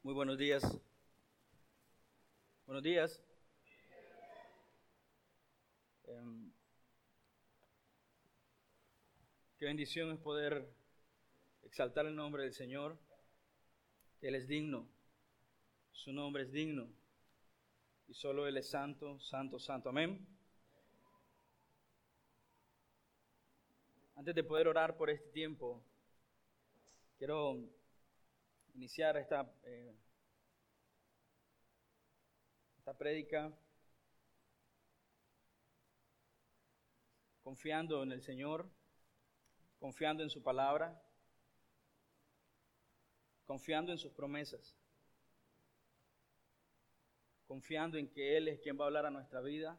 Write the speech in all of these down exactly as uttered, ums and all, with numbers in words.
Muy buenos días. Buenos días. Um, qué bendición es poder exaltar el nombre del Señor. Él es digno. Su nombre es digno. Y solo Él es santo, santo, santo. Amén. Antes de poder orar por este tiempo, quiero iniciar esta, eh, esta prédica confiando en el Señor, confiando en su palabra, confiando en sus promesas, confiando en que Él es quien va a hablar a nuestras vidas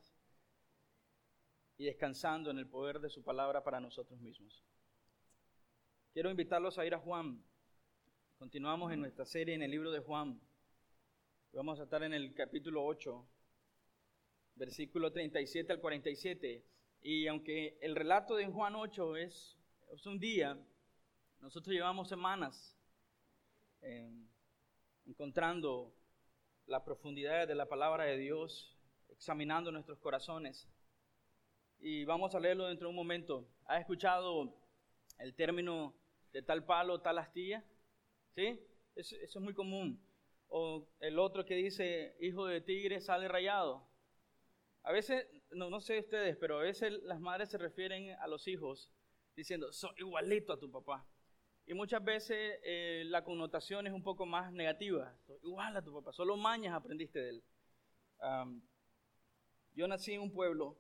y descansando en el poder de su palabra para nosotros mismos. Quiero invitarlos a ir a Juan. Continuamos en nuestra serie en el libro de Juan. Vamos a estar en el capítulo ocho, versículo treinta y siete al cuarenta y siete. Y aunque el relato de Juan ocho es, es un día, nosotros llevamos semanas eh, encontrando la profundidad de la palabra de Dios, examinando nuestros corazones. Y vamos a leerlo dentro de un momento. ¿Has escuchado el término de tal palo, tal astilla? ¿Sí? Eso, eso es muy común. O el otro que dice, hijo de tigre sale rayado. A veces, no, no sé ustedes, pero a veces las madres se refieren a los hijos diciendo, soy igualito a tu papá. Y muchas veces eh, la connotación es un poco más negativa. Soy igual a tu papá, solo mañas aprendiste de él. Um, yo nací en un pueblo,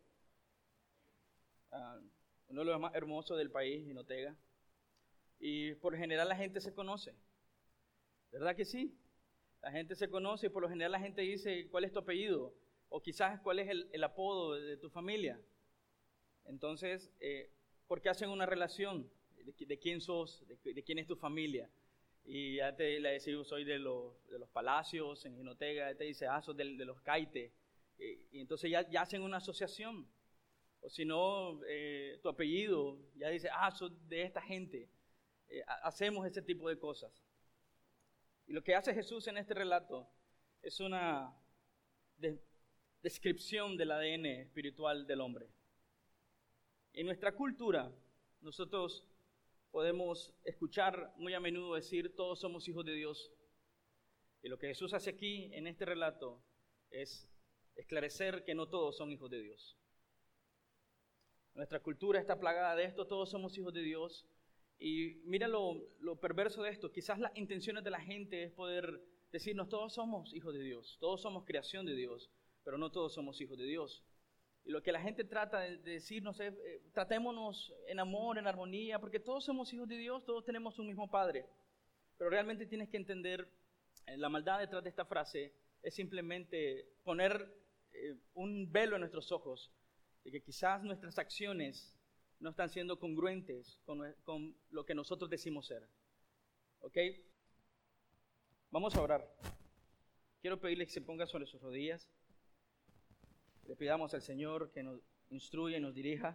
uh, uno de los más hermosos del país, en Otega. Y por lo general la gente se conoce. ¿Verdad que sí? La gente se conoce y por lo general la gente dice, ¿cuál es tu apellido? O quizás, ¿cuál es el, el apodo de, de tu familia? Entonces, eh, ¿por qué hacen una relación? ¿De, de quién sos? De, ¿De quién es tu familia? Y ya te le decís, soy de los, de los Palacios, en Jinotega, te dice, ah, sos de, de los Caite. Eh, y entonces ya, ya hacen una asociación. O si no, eh, tu apellido, ya dice, ah, sos de esta gente. Eh, hacemos ese tipo de cosas. Y lo que hace Jesús en este relato es una de, descripción del A D N espiritual del hombre. En nuestra cultura, nosotros podemos escuchar muy a menudo decir, todos somos hijos de Dios. Y lo que Jesús hace aquí en este relato es esclarecer que no todos son hijos de Dios. Nuestra cultura está plagada de esto, todos somos hijos de Dios. Y mira lo, lo perverso de esto, quizás las intenciones de la gente es poder decirnos, todos somos hijos de Dios, todos somos creación de Dios, pero no todos somos hijos de Dios. Y lo que la gente trata de decirnos es, eh, tratémonos en amor, en armonía, porque todos somos hijos de Dios, todos tenemos un mismo Padre. Pero realmente tienes que entender, eh, la maldad detrás de esta frase es simplemente poner eh, un velo en nuestros ojos, de que quizás nuestras acciones no están siendo congruentes con, con lo que nosotros decimos ser. ¿Ok? Vamos a orar. Quiero pedirle que se ponga sobre sus rodillas. Le pidamos al Señor que nos instruya y nos dirija.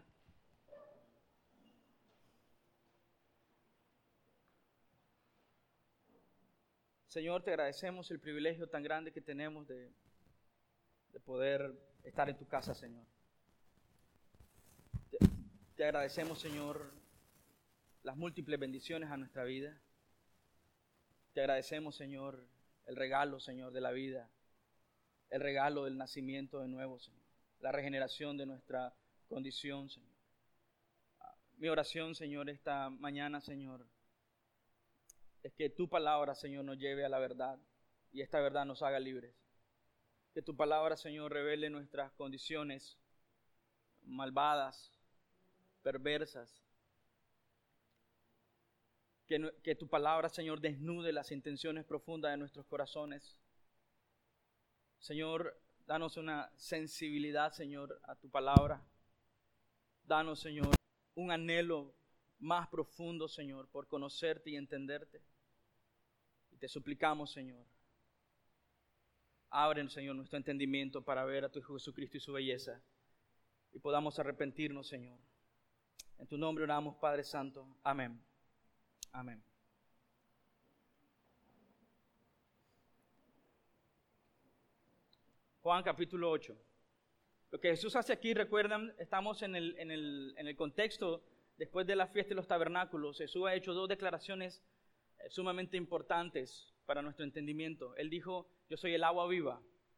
Señor, te agradecemos el privilegio tan grande que tenemos de, de poder estar en tu casa, Señor. Te, te agradecemos, Señor, las múltiples bendiciones a nuestra vida. Te agradecemos, Señor, el regalo, Señor, de la vida, el regalo del nacimiento de nuevo, Señor, la regeneración de nuestra condición, Señor. Mi oración, Señor, esta mañana, Señor, es que tu palabra, Señor, nos lleve a la verdad y esta verdad nos haga libres. Que tu palabra, Señor, revele nuestras condiciones malvadas, perversas. Que, que tu palabra, Señor, desnude las intenciones profundas de nuestros corazones. Señor, danos una sensibilidad, Señor, a tu palabra. Danos, Señor, un anhelo más profundo, Señor, por conocerte y entenderte. Y te suplicamos, Señor, abre, Señor, nuestro entendimiento para ver a tu Hijo Jesucristo y su belleza. Y podamos arrepentirnos, Señor. En tu nombre oramos, Padre Santo. Amén. Amén. Juan capítulo ocho. Lo que Jesús hace aquí, recuerdan, estamos en el, en el, en el contexto, después de la fiesta de los tabernáculos. Jesús ha hecho dos declaraciones eh, sumamente importantes para nuestro entendimiento. Él dijo, yo soy el agua viva.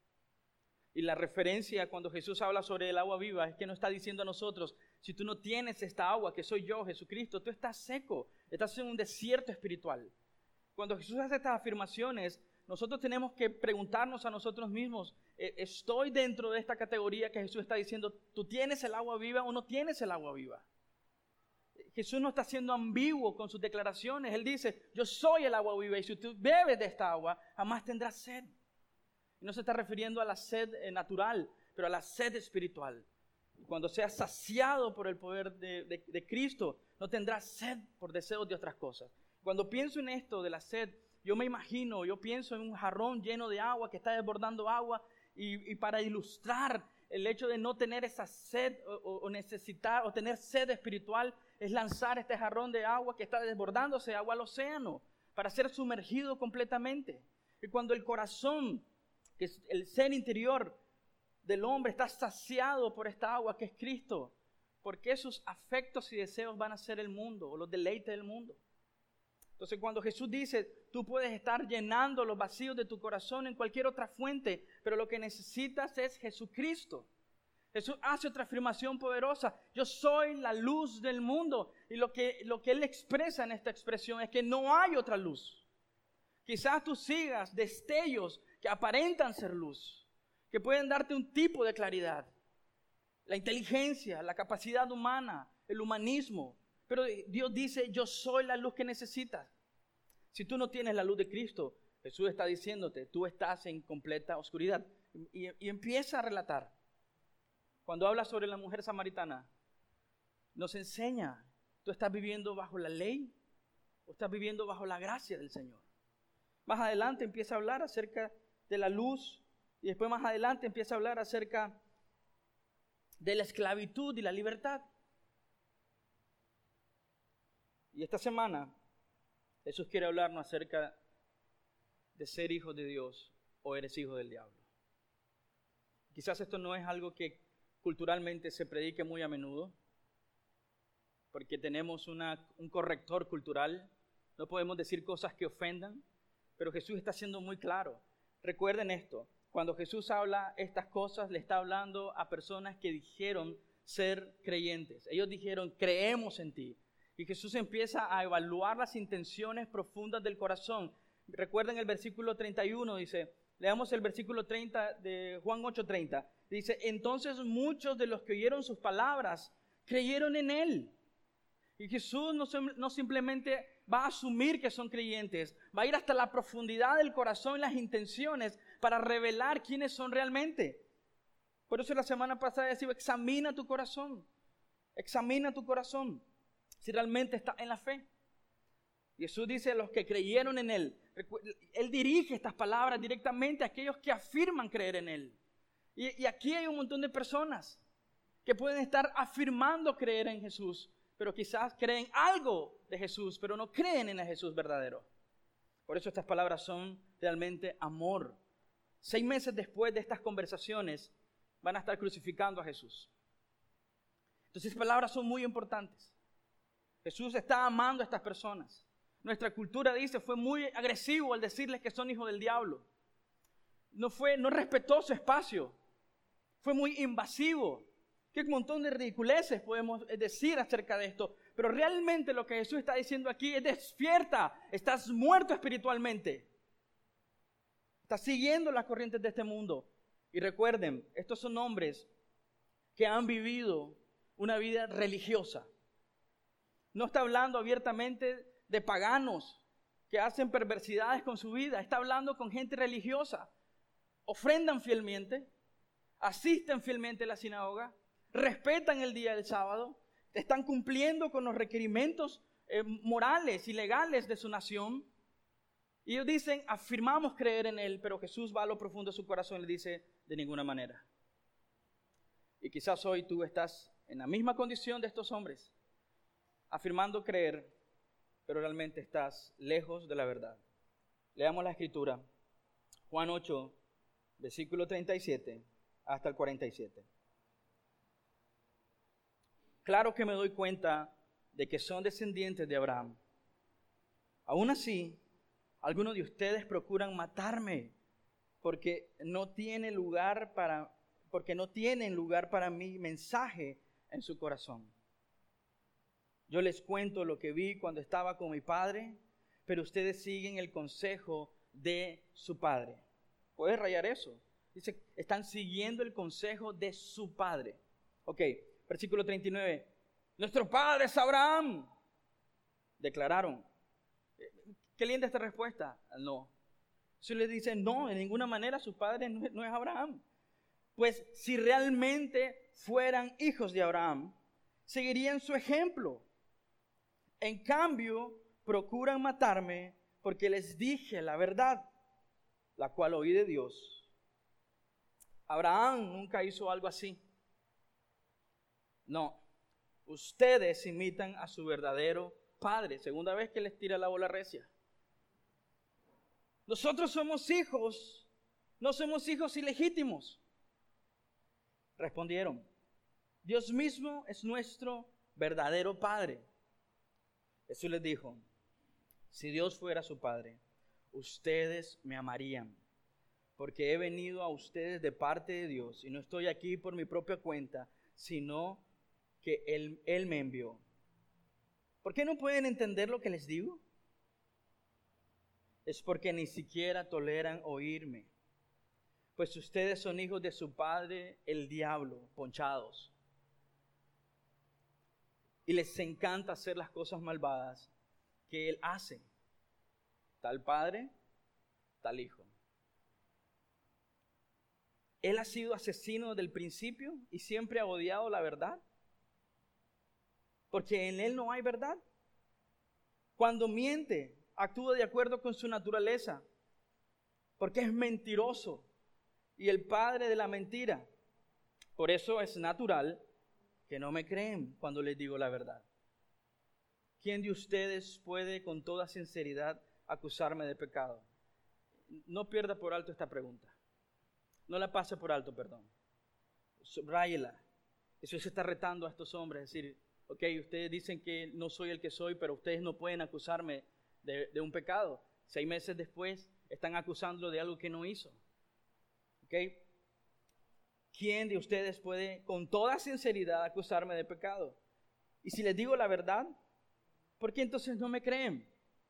Y la referencia cuando Jesús habla sobre el agua viva es que no está diciendo a nosotros, si tú no tienes esta agua que soy yo, Jesucristo, tú estás seco, estás en un desierto espiritual. Cuando Jesús hace estas afirmaciones, nosotros tenemos que preguntarnos a nosotros mismos, ¿estoy dentro de esta categoría que Jesús está diciendo, tú tienes el agua viva o no tienes el agua viva? Jesús no está siendo ambiguo con sus declaraciones. Él dice, yo soy el agua viva y si tú bebes de esta agua, jamás tendrás sed. Y no se está refiriendo a la sed natural, pero a la sed espiritual. Cuando seas saciado por el poder de, de, de Cristo, no tendrás sed por deseos de otras cosas. Cuando pienso en esto de la sed, yo me imagino, yo pienso en un jarrón lleno de agua que está desbordando agua y, y para ilustrar el hecho de no tener esa sed o, o necesitar o tener sed espiritual es lanzar este jarrón de agua que está desbordándose agua al océano para ser sumergido completamente. Y cuando el corazón, que es el ser interior del hombre, está saciado por esta agua que es Cristo, ¿por qué sus afectos y deseos van a ser el mundo o los deleites del mundo? Entonces cuando Jesús dice, tú puedes estar llenando los vacíos de tu corazón en cualquier otra fuente, pero lo que necesitas es Jesucristo. Jesús hace otra afirmación poderosa, yo soy la luz del mundo. Y lo que, lo que Él expresa en esta expresión es que no hay otra luz. Quizás tú sigas destellos que aparentan ser luz, que pueden darte un tipo de claridad. La inteligencia, la capacidad humana, el humanismo. Pero Dios dice, yo soy la luz que necesitas. Si tú no tienes la luz de Cristo, Jesús está diciéndote, tú estás en completa oscuridad. Y, y empieza a relatar. Cuando habla sobre la mujer samaritana, nos enseña, ¿tú estás viviendo bajo la ley o estás viviendo bajo la gracia del Señor? Más adelante empieza a hablar acerca de la luz y después más adelante empieza a hablar acerca de la esclavitud y la libertad. Y esta semana Jesús quiere hablarnos acerca de ser hijo de Dios o eres hijo del diablo. Quizás esto no es algo que culturalmente se predique muy a menudo, porque tenemos una, un corrector cultural, no podemos decir cosas que ofendan, pero Jesús está siendo muy claro. Recuerden esto, cuando Jesús habla estas cosas, le está hablando a personas que dijeron ser creyentes. Ellos dijeron, creemos en ti. Y Jesús empieza a evaluar las intenciones profundas del corazón. Recuerden el versículo treinta y uno, dice, leamos el versículo treinta de Juan ocho treinta. Dice, entonces muchos de los que oyeron sus palabras creyeron en Él. Y Jesús no, no simplemente va a asumir que son creyentes, va a ir hasta la profundidad del corazón y las intenciones para revelar quiénes son realmente. Por eso la semana pasada decía, examina tu corazón, examina tu corazón. Si realmente está en la fe. Jesús dice a los que creyeron en Él. Él dirige estas palabras directamente a aquellos que afirman creer en Él. Y, y aquí hay un montón de personas que pueden estar afirmando creer en Jesús, pero quizás creen algo de Jesús, pero no creen en el Jesús verdadero. Por eso estas palabras son realmente amor. Seis meses después de estas conversaciones van a estar crucificando a Jesús. Entonces estas palabras son muy importantes. Jesús está amando a estas personas. Nuestra cultura dice, fue muy agresivo al decirles que son hijos del diablo. No fue, no respetó su espacio. Fue muy invasivo. Qué montón de ridiculeces podemos decir acerca de esto. Pero realmente lo que Jesús está diciendo aquí es despierta. Estás muerto espiritualmente. Estás siguiendo las corrientes de este mundo. Y recuerden, estos son hombres que han vivido una vida religiosa. No está hablando abiertamente de paganos que hacen perversidades con su vida. Está hablando con gente religiosa. Ofrendan fielmente, asisten fielmente a la sinagoga, respetan el día del sábado, están cumpliendo con los requerimientos eh, morales y legales de su nación. Y ellos dicen, afirmamos creer en Él, pero Jesús va a lo profundo de su corazón y le dice, de ninguna manera. Y quizás hoy tú estás en la misma condición de estos hombres, afirmando creer, pero realmente estás lejos de la verdad. Leamos la escritura, Juan ocho, versículo treinta y siete hasta el cuarenta y siete. Claro que me doy cuenta de que son descendientes de Abraham. Aún así, algunos de ustedes procuran matarme porque no tiene lugar para, porque no tienen lugar para mi mensaje en su corazón. Yo les cuento lo que vi cuando estaba con mi padre, pero ustedes siguen el consejo de su padre. ¿Puedes rayar eso? Dice, están siguiendo el consejo de su padre. Ok, versículo treinta y nueve. Nuestro padre es Abraham, declararon. ¿Qué linda esta respuesta? No. Si le dicen, no, de ninguna manera su padre no es, no es Abraham. Pues si realmente fueran hijos de Abraham, seguirían su ejemplo. En cambio, procuran matarme porque les dije la verdad, la cual oí de Dios. Abraham nunca hizo algo así. No, ustedes imitan a su verdadero padre. Segunda vez que les tira la bola recia. Nosotros somos hijos, no somos hijos ilegítimos. Respondieron, Dios mismo es nuestro verdadero padre. Jesús les dijo, si Dios fuera su padre, ustedes me amarían, porque he venido a ustedes de parte de Dios y no estoy aquí por mi propia cuenta, sino que Él, Él me envió. ¿Por qué no pueden entender lo que les digo? Es porque ni siquiera toleran oírme, pues ustedes son hijos de su padre, el diablo, ponchados. Y les encanta hacer las cosas malvadas que él hace. Tal padre, tal hijo. Él ha sido asesino desde el principio y siempre ha odiado la verdad, porque en él no hay verdad. Cuando miente, actúa de acuerdo con su naturaleza, porque es mentiroso y el padre de la mentira. Por eso es natural que no me creen cuando les digo la verdad. ¿Quién de ustedes puede con toda sinceridad acusarme de pecado? No pierda por alto esta pregunta. No la pase por alto, perdón. Subráyela. Eso se está retando a estos hombres, es decir, ok, ustedes dicen que no soy el que soy, pero ustedes no pueden acusarme de, de un pecado. Seis meses después están acusándolo de algo que no hizo. Ok. ¿Quién de ustedes puede con toda sinceridad acusarme de pecado? Y si les digo la verdad, ¿por qué entonces no me creen?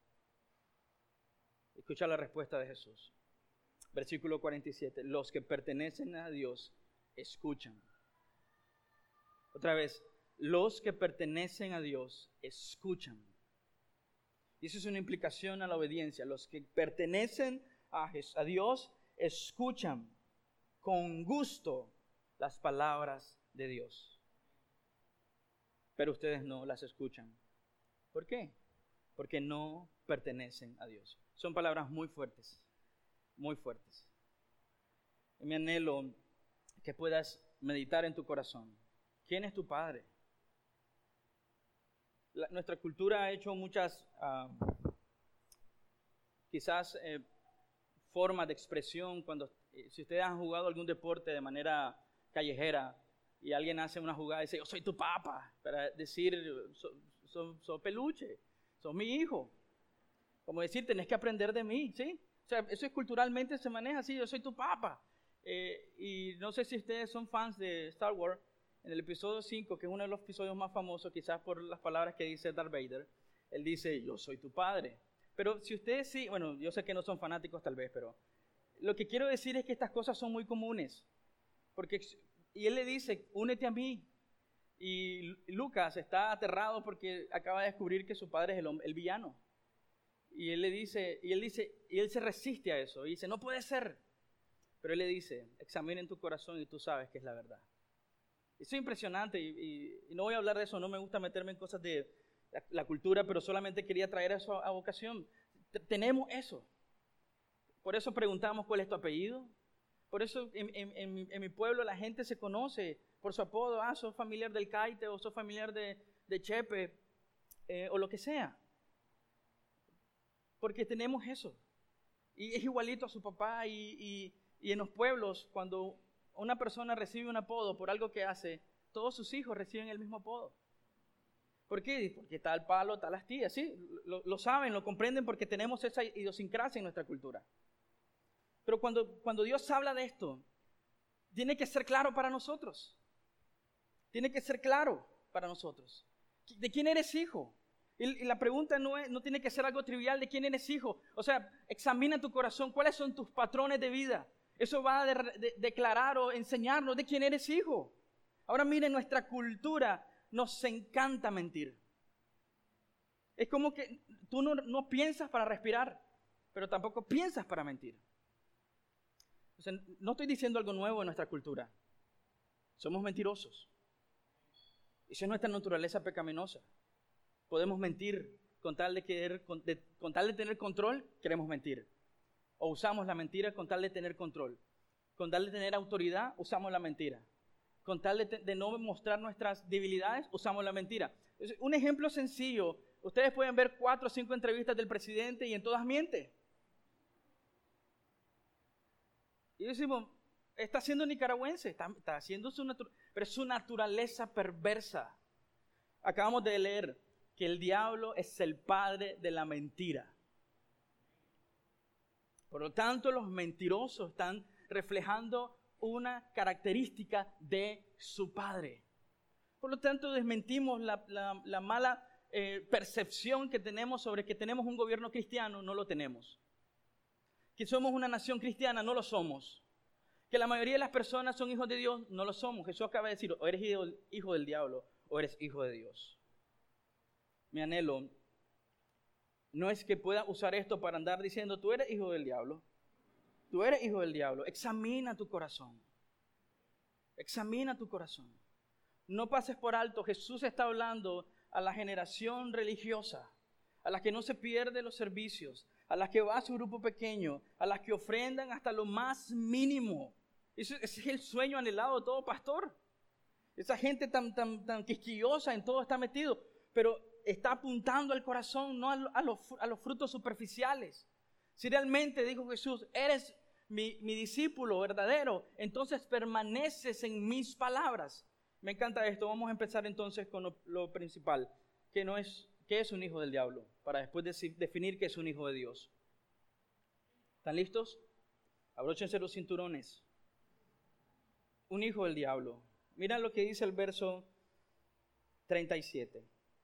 Escucha la respuesta de Jesús. Versículo cuarenta y siete. Los que pertenecen a Dios escuchan. Otra vez, los que pertenecen a Dios escuchan. Y eso es una implicación a la obediencia. Los que pertenecen a, a Dios escuchan con gusto las palabras de Dios. Pero ustedes no las escuchan. ¿Por qué? Porque no pertenecen a Dios. Son palabras muy fuertes, muy fuertes. Y mi anhelo que puedas meditar en tu corazón. ¿Quién es tu padre? La, nuestra cultura ha hecho muchas, uh, quizás, eh, formas de expresión. Cuando, eh, si ustedes han jugado algún deporte de manera callejera y alguien hace una jugada y dice, yo soy tu papá, para decir, soy so, so peluche, sos mi hijo. Como decir, tenés que aprender de mí, ¿sí? O sea, eso es culturalmente se maneja así, yo soy tu papá. Eh, y no sé si ustedes son fans de Star Wars, en el episodio cinco, que es uno de los episodios más famosos, quizás por las palabras que dice Darth Vader, él dice, yo soy tu padre. Pero si ustedes sí, bueno, yo sé que no son fanáticos tal vez, pero lo que quiero decir es que estas cosas son muy comunes. Porque, y él le dice, únete a mí. Y Lucas está aterrado porque acaba de descubrir que su padre es el, el villano. Y él le dice, y él dice, y él se resiste a eso. Y dice, no puede ser. Pero él le dice, examinen tu corazón y tú sabes que es la verdad. Eso es impresionante y, y, y no voy a hablar de eso, no me gusta meterme en cosas de la, la cultura, pero solamente quería traer eso a, a vocación. T- tenemos eso. Por eso preguntamos cuál es tu apellido. Por eso en, en, en, mi, en mi pueblo la gente se conoce por su apodo. Ah, sos familiar del Caite o sos familiar de, de Chepe eh, o lo que sea. Porque tenemos eso. Y es igualito a su papá y, y, Y en los pueblos, cuando una persona recibe un apodo por algo que hace, todos sus hijos reciben el mismo apodo. ¿Por qué? Porque tal palo, tal astilla, sí, lo, lo saben, lo comprenden porque tenemos esa idiosincrasia en nuestra cultura. Pero cuando, cuando Dios habla de esto, tiene que ser claro para nosotros. Tiene que ser claro para nosotros. ¿De quién eres hijo? Y, y la pregunta no, es, no tiene que ser algo trivial, ¿de quién eres hijo? O sea, examina tu corazón, ¿cuáles son tus patrones de vida? Eso va a de, de, declarar o enseñarnos de quién eres hijo. Ahora miren, nuestra cultura nos encanta mentir. Es como que tú no, no piensas para respirar, pero tampoco piensas para mentir. O sea, no estoy diciendo algo nuevo en nuestra cultura. Somos mentirosos. Esa es nuestra naturaleza pecaminosa. Podemos mentir con tal de, querer, con, de, con tal de tener control, queremos mentir. O usamos la mentira con tal de tener control. Con tal de tener autoridad, usamos la mentira. Con tal de, de no mostrar nuestras debilidades, usamos la mentira. Un ejemplo sencillo. Ustedes pueden ver cuatro o cinco entrevistas del presidente y en todas miente. Y decimos, está siendo nicaragüense, está, está haciendo su naturaleza, pero es su naturaleza perversa. Acabamos de leer que el diablo es el padre de la mentira. Por lo tanto, los mentirosos están reflejando una característica de su padre. Por lo tanto, desmentimos la, la, la mala eh, percepción que tenemos sobre que tenemos un gobierno cristiano, no lo tenemos. Que somos una nación cristiana, no lo somos. Que la mayoría de las personas son hijos de Dios, no lo somos. Jesús acaba de decir, o eres hijo, hijo del diablo, o eres hijo de Dios. Mi anhelo no es que pueda usar esto para andar diciendo, tú eres hijo del diablo. Tú eres hijo del diablo. Examina tu corazón. Examina tu corazón. No pases por alto. Jesús está hablando a la generación religiosa, a la que no se pierde los servicios, a las que va a su grupo pequeño, a las que ofrendan hasta lo más mínimo. Ese, ese es el sueño anhelado de todo pastor. Esa gente tan, tan, tan quisquillosa en todo está metido, pero está apuntando al corazón, no a, a, los, a los frutos superficiales. Si realmente, dijo Jesús, eres mi, mi discípulo verdadero, entonces permaneces en mis palabras. Me encanta esto. Vamos a empezar entonces con lo, lo principal, que no es, ¿qué es un hijo del diablo? Para después de, definir qué es un hijo de Dios. ¿Están listos? Abróchense los cinturones. Un hijo del diablo. Mira lo que dice el verso treinta y siete.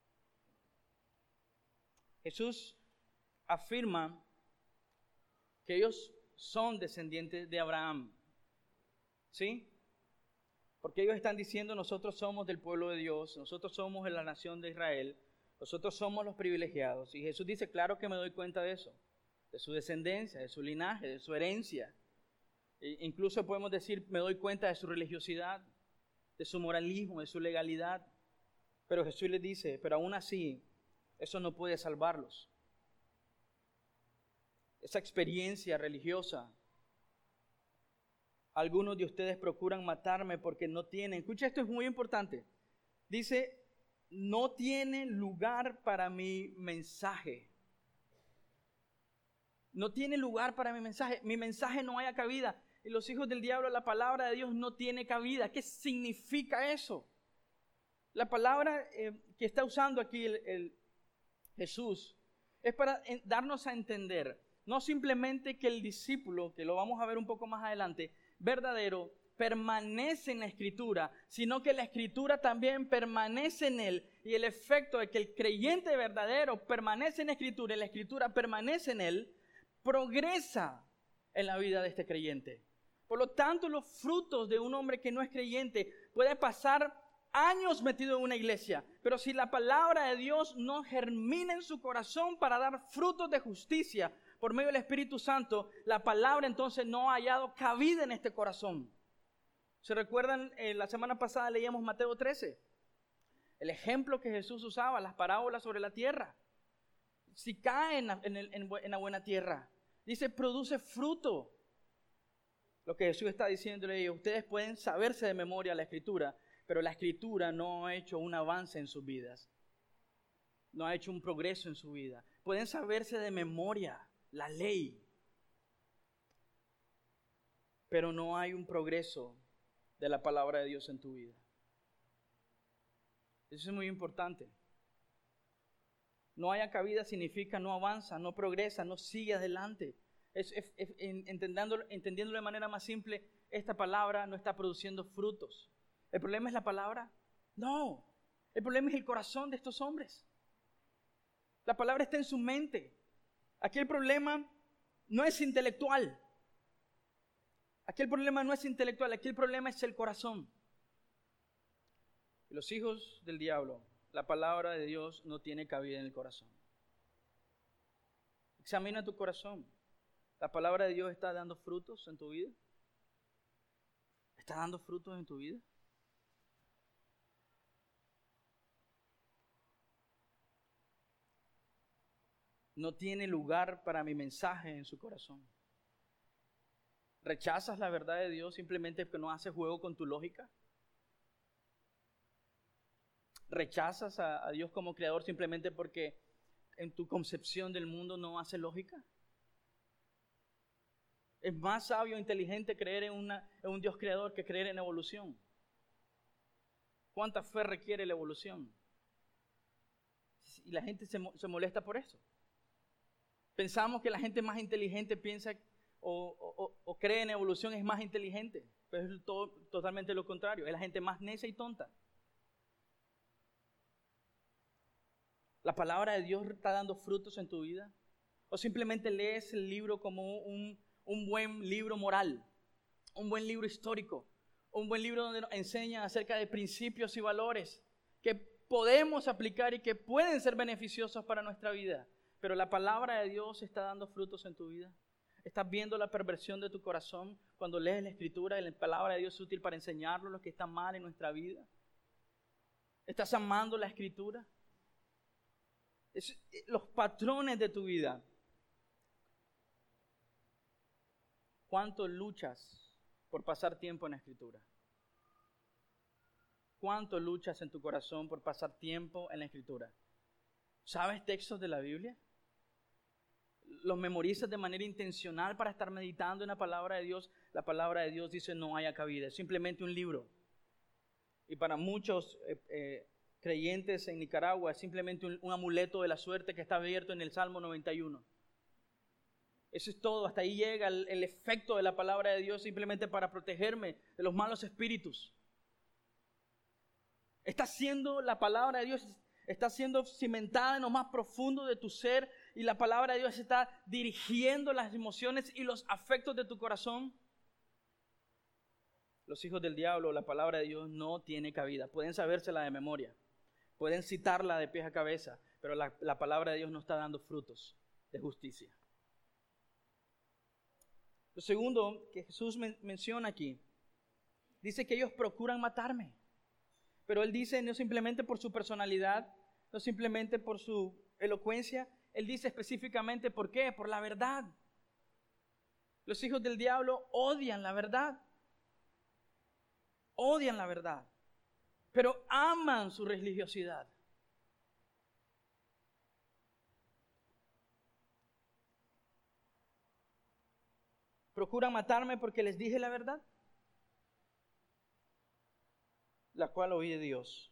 Jesús afirma que ellos son descendientes de Abraham. ¿Sí? Porque ellos están diciendo, nosotros somos del pueblo de Dios, nosotros somos de la nación de Israel, nosotros somos los privilegiados. Y Jesús dice, claro que me doy cuenta de eso, de su descendencia, de su linaje, de su herencia. E incluso podemos decir, me doy cuenta de su religiosidad, de su moralismo, de su legalidad. Pero Jesús les dice, pero aún así, eso no puede salvarlos. Esa experiencia religiosa. Algunos de ustedes procuran matarme porque no tienen, escucha, esto es muy importante. Dice, no tiene lugar para mi mensaje. No tiene lugar para mi mensaje. Mi mensaje no haya cabida. Y los hijos del diablo, la palabra de Dios no tiene cabida. ¿Qué significa eso? La palabra eh, que está usando aquí el, el Jesús es para en, darnos a entender, no simplemente que el discípulo, que lo vamos a ver un poco más adelante, verdadero, permanece en la Escritura, sino que la Escritura también permanece en él. Y el efecto de que el creyente verdadero permanece en la Escritura y la Escritura permanece en él, progresa en la vida de este creyente. Por lo tanto, los frutos de un hombre que no es creyente puede pasar años metido en una iglesia, pero si la palabra de Dios no germina en su corazón para dar frutos de justicia por medio del Espíritu Santo, la palabra entonces no ha hallado cabida en este corazón. ¿Se recuerdan? Eh, la semana pasada leíamos Mateo trece, el ejemplo que Jesús usaba, las parábolas sobre la tierra. Si cae en la, en, el, en, en la buena tierra, dice, produce fruto. Lo que Jesús está diciéndole, ustedes pueden saberse de memoria la Escritura, pero la Escritura no ha hecho un avance en sus vidas. No ha hecho un progreso en su vida. Pueden saberse de memoria la ley, pero no hay un progreso de la palabra de Dios en tu vida. Eso es muy importante. No haya cabida significa no avanza, no progresa, no sigue adelante. Es, es, es, entendiéndolo, entendiéndolo de manera más simple, esta palabra no está produciendo frutos. ¿El problema es la palabra? No. El problema es el corazón de estos hombres. La palabra está en su mente. Aquí el problema no es intelectual. Aquí el problema no es intelectual, aquí el problema es el corazón. Y los hijos del diablo, la palabra de Dios no tiene cabida en el corazón. Examina tu corazón. ¿La palabra de Dios está dando frutos en tu vida? ¿Está dando frutos en tu vida? No tiene lugar para mi mensaje en su corazón. ¿Rechazas la verdad de Dios simplemente porque no haces juego con tu lógica? ¿Rechazas a, a Dios como creador simplemente porque en tu concepción del mundo no hace lógica? Es más sabio e inteligente creer en, una, en un Dios creador que creer en evolución. ¿Cuánta fe requiere la evolución? Y la gente se, se molesta por eso. Pensamos que la gente más inteligente piensa o, o, o cree en evolución es más inteligente, pero es todo, totalmente lo contrario. Es la gente más necia y tonta. ¿La palabra de Dios está dando frutos en tu vida? ¿O simplemente lees el libro como un, un buen libro moral, un buen libro histórico, un buen libro donde nos enseña acerca de principios y valores que podemos aplicar y que pueden ser beneficiosos para nuestra vida? Pero la palabra de Dios está dando frutos en tu vida. ¿Estás viendo la perversión de tu corazón cuando lees la Escritura y la palabra de Dios es útil para enseñarnos lo que está mal en nuestra vida? ¿Estás amando la Escritura? Es, los patrones de tu vida. ¿Cuánto luchas por pasar tiempo en la Escritura? ¿Cuánto luchas en tu corazón por pasar tiempo en la Escritura? ¿Sabes textos de la Biblia? ¿Los memorizas de manera intencional para estar meditando en la palabra de Dios? La palabra de Dios dice no haya cabida, es simplemente un libro. Y para muchos eh, eh, creyentes en Nicaragua es simplemente un, un amuleto de la suerte que está abierto en el Salmo noventa y uno. Eso es todo, hasta ahí llega el, el efecto de la palabra de Dios simplemente para protegerme de los malos espíritus. Está siendo la palabra de Dios, está siendo cimentada en lo más profundo de tu ser y la palabra de Dios está dirigiendo las emociones y los afectos de tu corazón. Los hijos del diablo, la palabra de Dios no tiene cabida. Pueden sabérsela de memoria, pueden citarla de pies a cabeza, pero la, la palabra de Dios no está dando frutos de justicia. Lo segundo que Jesús men- menciona aquí, dice que ellos procuran matarme. Pero Él dice no simplemente por su personalidad, no simplemente por su elocuencia, Él dice específicamente por qué, por la verdad. Los hijos del diablo odian la verdad. Odian la verdad, pero aman su religiosidad. Procuran matarme porque les dije la verdad, la cual oí de Dios.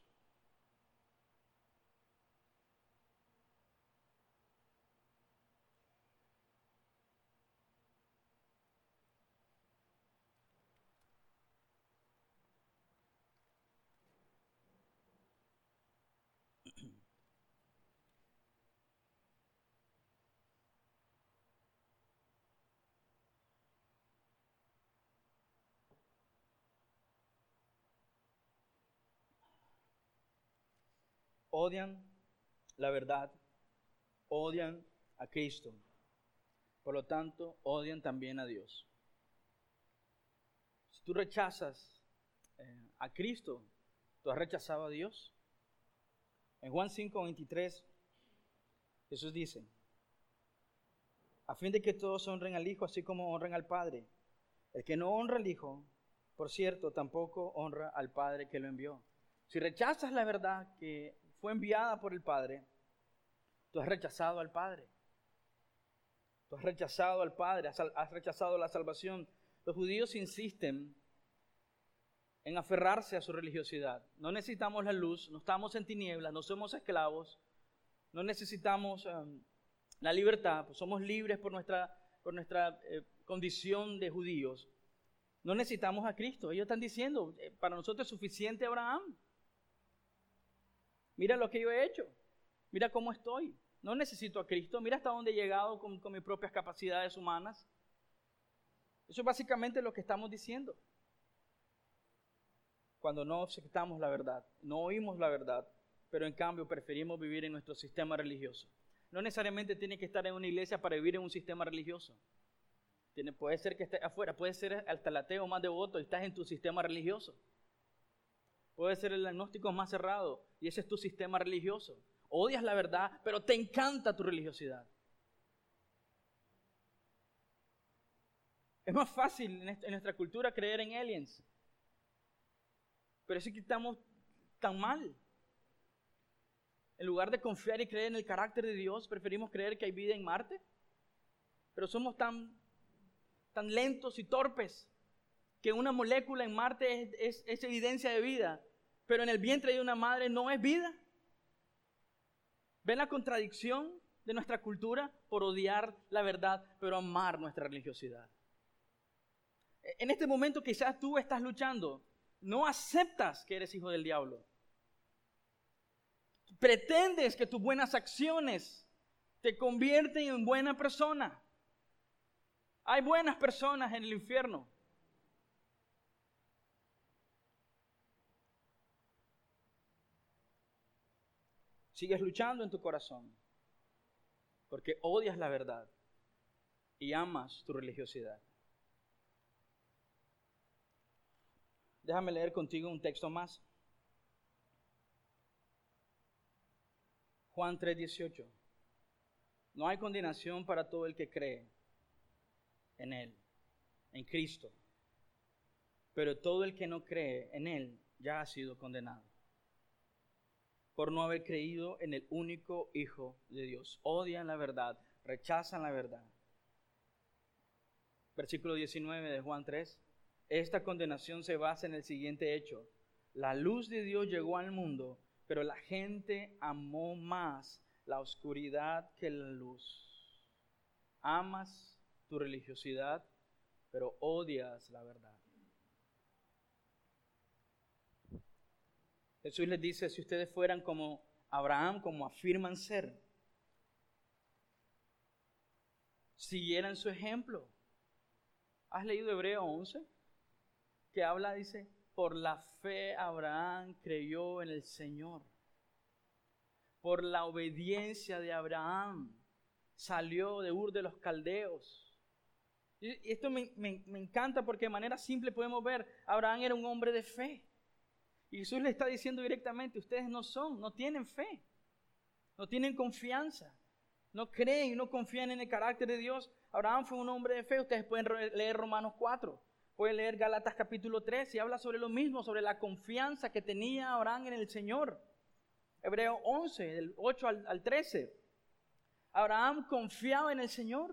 Odian la verdad, odian a Cristo. Por lo tanto, odian también a Dios. Si tú rechazas eh, a Cristo, tú has rechazado a Dios. En Juan cinco veintitrés, Jesús dice, a fin de que todos honren al Hijo, así como honren al Padre. El que no honra al Hijo, por cierto, tampoco honra al Padre que lo envió. Si rechazas la verdad que fue enviada por el Padre, tú has rechazado al Padre. Tú has rechazado al Padre, has, has rechazado la salvación. Los judíos insisten en aferrarse a su religiosidad. No necesitamos la luz, no estamos en tinieblas, no somos esclavos, no necesitamos um, la libertad, pues somos libres por nuestra, por nuestra eh, condición de judíos. No necesitamos a Cristo. Ellos están diciendo, eh, para nosotros es suficiente Abraham. Mira lo que yo he hecho, mira cómo estoy. No necesito a Cristo, mira hasta dónde he llegado con, con mis propias capacidades humanas. Eso es básicamente lo que estamos diciendo. Cuando no aceptamos la verdad, no oímos la verdad, pero en cambio preferimos vivir en nuestro sistema religioso. No necesariamente tiene que estar en una iglesia para vivir en un sistema religioso. Tiene, puede ser que estés afuera, puede ser hasta el ateo más devoto y estás en tu sistema religioso. Puede ser el agnóstico más cerrado y ese es tu sistema religioso. Odias la verdad, pero te encanta tu religiosidad. Es más fácil en nuestra cultura creer en aliens. Pero es que estamos tan mal. En lugar de confiar y creer en el carácter de Dios, preferimos creer que hay vida en Marte. Pero somos tan, tan lentos y torpes que una molécula en Marte es, es, es evidencia de vida, pero en el vientre de una madre no es vida. ¿Ven la contradicción de nuestra cultura por odiar la verdad, pero amar nuestra religiosidad? En este momento quizás tú estás luchando. No aceptas que eres hijo del diablo. Pretendes que tus buenas acciones te convierten en buena persona. Hay buenas personas en el infierno. Sigues luchando en tu corazón porque odias la verdad y amas tu religiosidad. Déjame leer contigo un texto más. Juan tres dieciocho. No hay condenación para todo el que cree en Él, en Cristo. Pero todo el que no cree en Él ya ha sido condenado por no haber creído en el único Hijo de Dios. Odian la verdad, rechazan la verdad. Versículo diecinueve de Juan tres. Esta condenación se basa en el siguiente hecho. La luz de Dios llegó al mundo, pero la gente amó más la oscuridad que la luz. Amas tu religiosidad, pero odias la verdad. Jesús les dice, si ustedes fueran como Abraham, como afirman ser, siguieran su ejemplo. ¿Has leído Hebreos once? Que habla, dice, por la fe Abraham creyó en el Señor. Por la obediencia de Abraham salió de Ur de los Caldeos. Y esto me, me, me encanta porque de manera simple podemos ver, Abraham era un hombre de fe. Y Jesús le está diciendo directamente, ustedes no son, no tienen fe, no tienen confianza, no creen y no confían en el carácter de Dios. Abraham fue un hombre de fe. Ustedes pueden leer Romanos cuatro, pueden leer Gálatas capítulo tres y habla sobre lo mismo, sobre la confianza que tenía Abraham en el Señor. Hebreos once, del ocho al, al trece. Abraham confiaba en el Señor.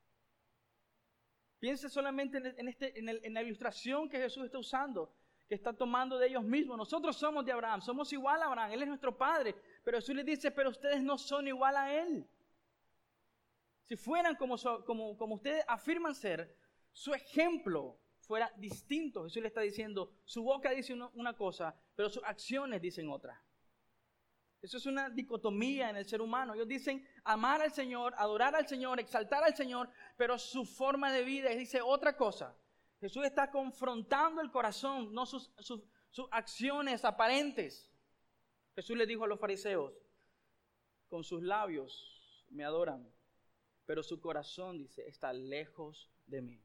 Piense solamente en, en, este, en, el, en la ilustración que Jesús está usando, que está tomando de ellos mismos. Nosotros somos de Abraham, somos igual a Abraham, Él es nuestro Padre. Pero Jesús les dice, pero ustedes no son igual a Él. Si fueran como, como, como ustedes afirman ser, su ejemplo fuera distinto. Jesús le está diciendo, su boca dice una, una cosa, pero sus acciones dicen otra. Eso es una dicotomía en el ser humano. Ellos dicen amar al Señor, adorar al Señor, exaltar al Señor, pero su forma de vida dice otra cosa. Jesús está confrontando el corazón, no sus, sus, sus acciones aparentes. Jesús le dijo a los fariseos, con sus labios me adoran, pero su corazón, dice, está lejos de mí.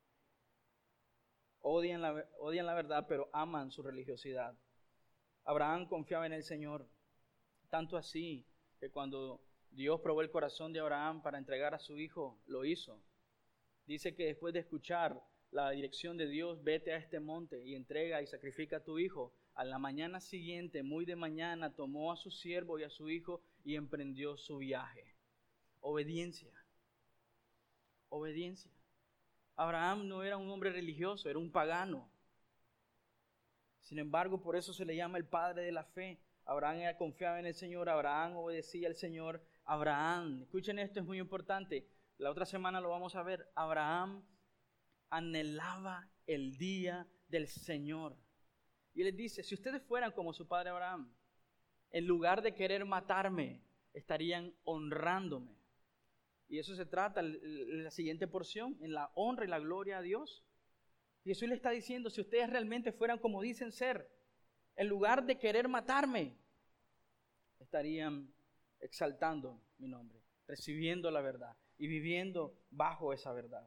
Odian la, odian la verdad, pero aman su religiosidad. Abraham confiaba en el Señor, tanto así que cuando Dios probó el corazón de Abraham para entregar a su hijo, lo hizo. Dice que después de escuchar la dirección de Dios, vete a este monte y entrega y sacrifica a tu hijo. A la mañana siguiente, muy de mañana, tomó a su siervo y a su hijo y emprendió su viaje. Obediencia. Obediencia. Abraham no era un hombre religioso, era un pagano. Sin embargo, por eso se le llama el padre de la fe. Abraham confiaba en el Señor, Abraham obedecía al Señor. Abraham, escuchen esto, es muy importante. La otra semana lo vamos a ver. Abraham anhelaba el día del Señor. Y les dice, si ustedes fueran como su padre Abraham, en lugar de querer matarme, estarían honrándome. Y eso se trata en la siguiente porción, en la honra y la gloria a Dios. Jesús le está diciendo, si ustedes realmente fueran como dicen ser, en lugar de querer matarme, estarían exaltando mi nombre, recibiendo la verdad y viviendo bajo esa verdad.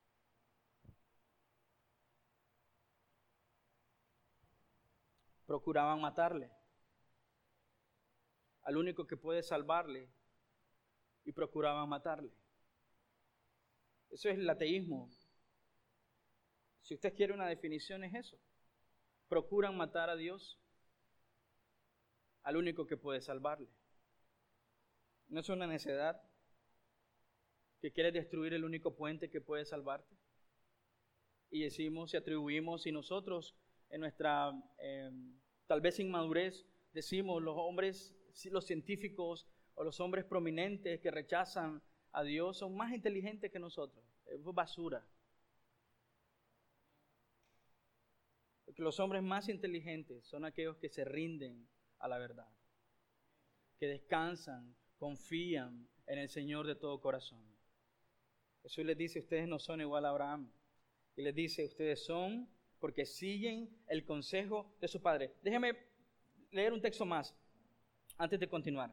Procuraban matarle al único que puede salvarle y procuraban matarle. Eso es el ateísmo. Si usted quiere una definición, es eso. Procuran matar a Dios, al único que puede salvarle. ¿No es una necedad que quiere destruir el único puente que puede salvarte? Y decimos y atribuimos, y nosotros en nuestra eh, tal vez inmadurez decimos, los hombres, los científicos o los hombres prominentes que rechazan a Dios son más inteligentes que nosotros. Es basura. Porque los hombres más inteligentes son aquellos que se rinden a la verdad, que descansan, confían en el Señor de todo corazón. Jesús les dice, ustedes no son igual a Abraham. Y les dice, ustedes son porque siguen el consejo de su padre. Déjenme leer un texto más antes de continuar.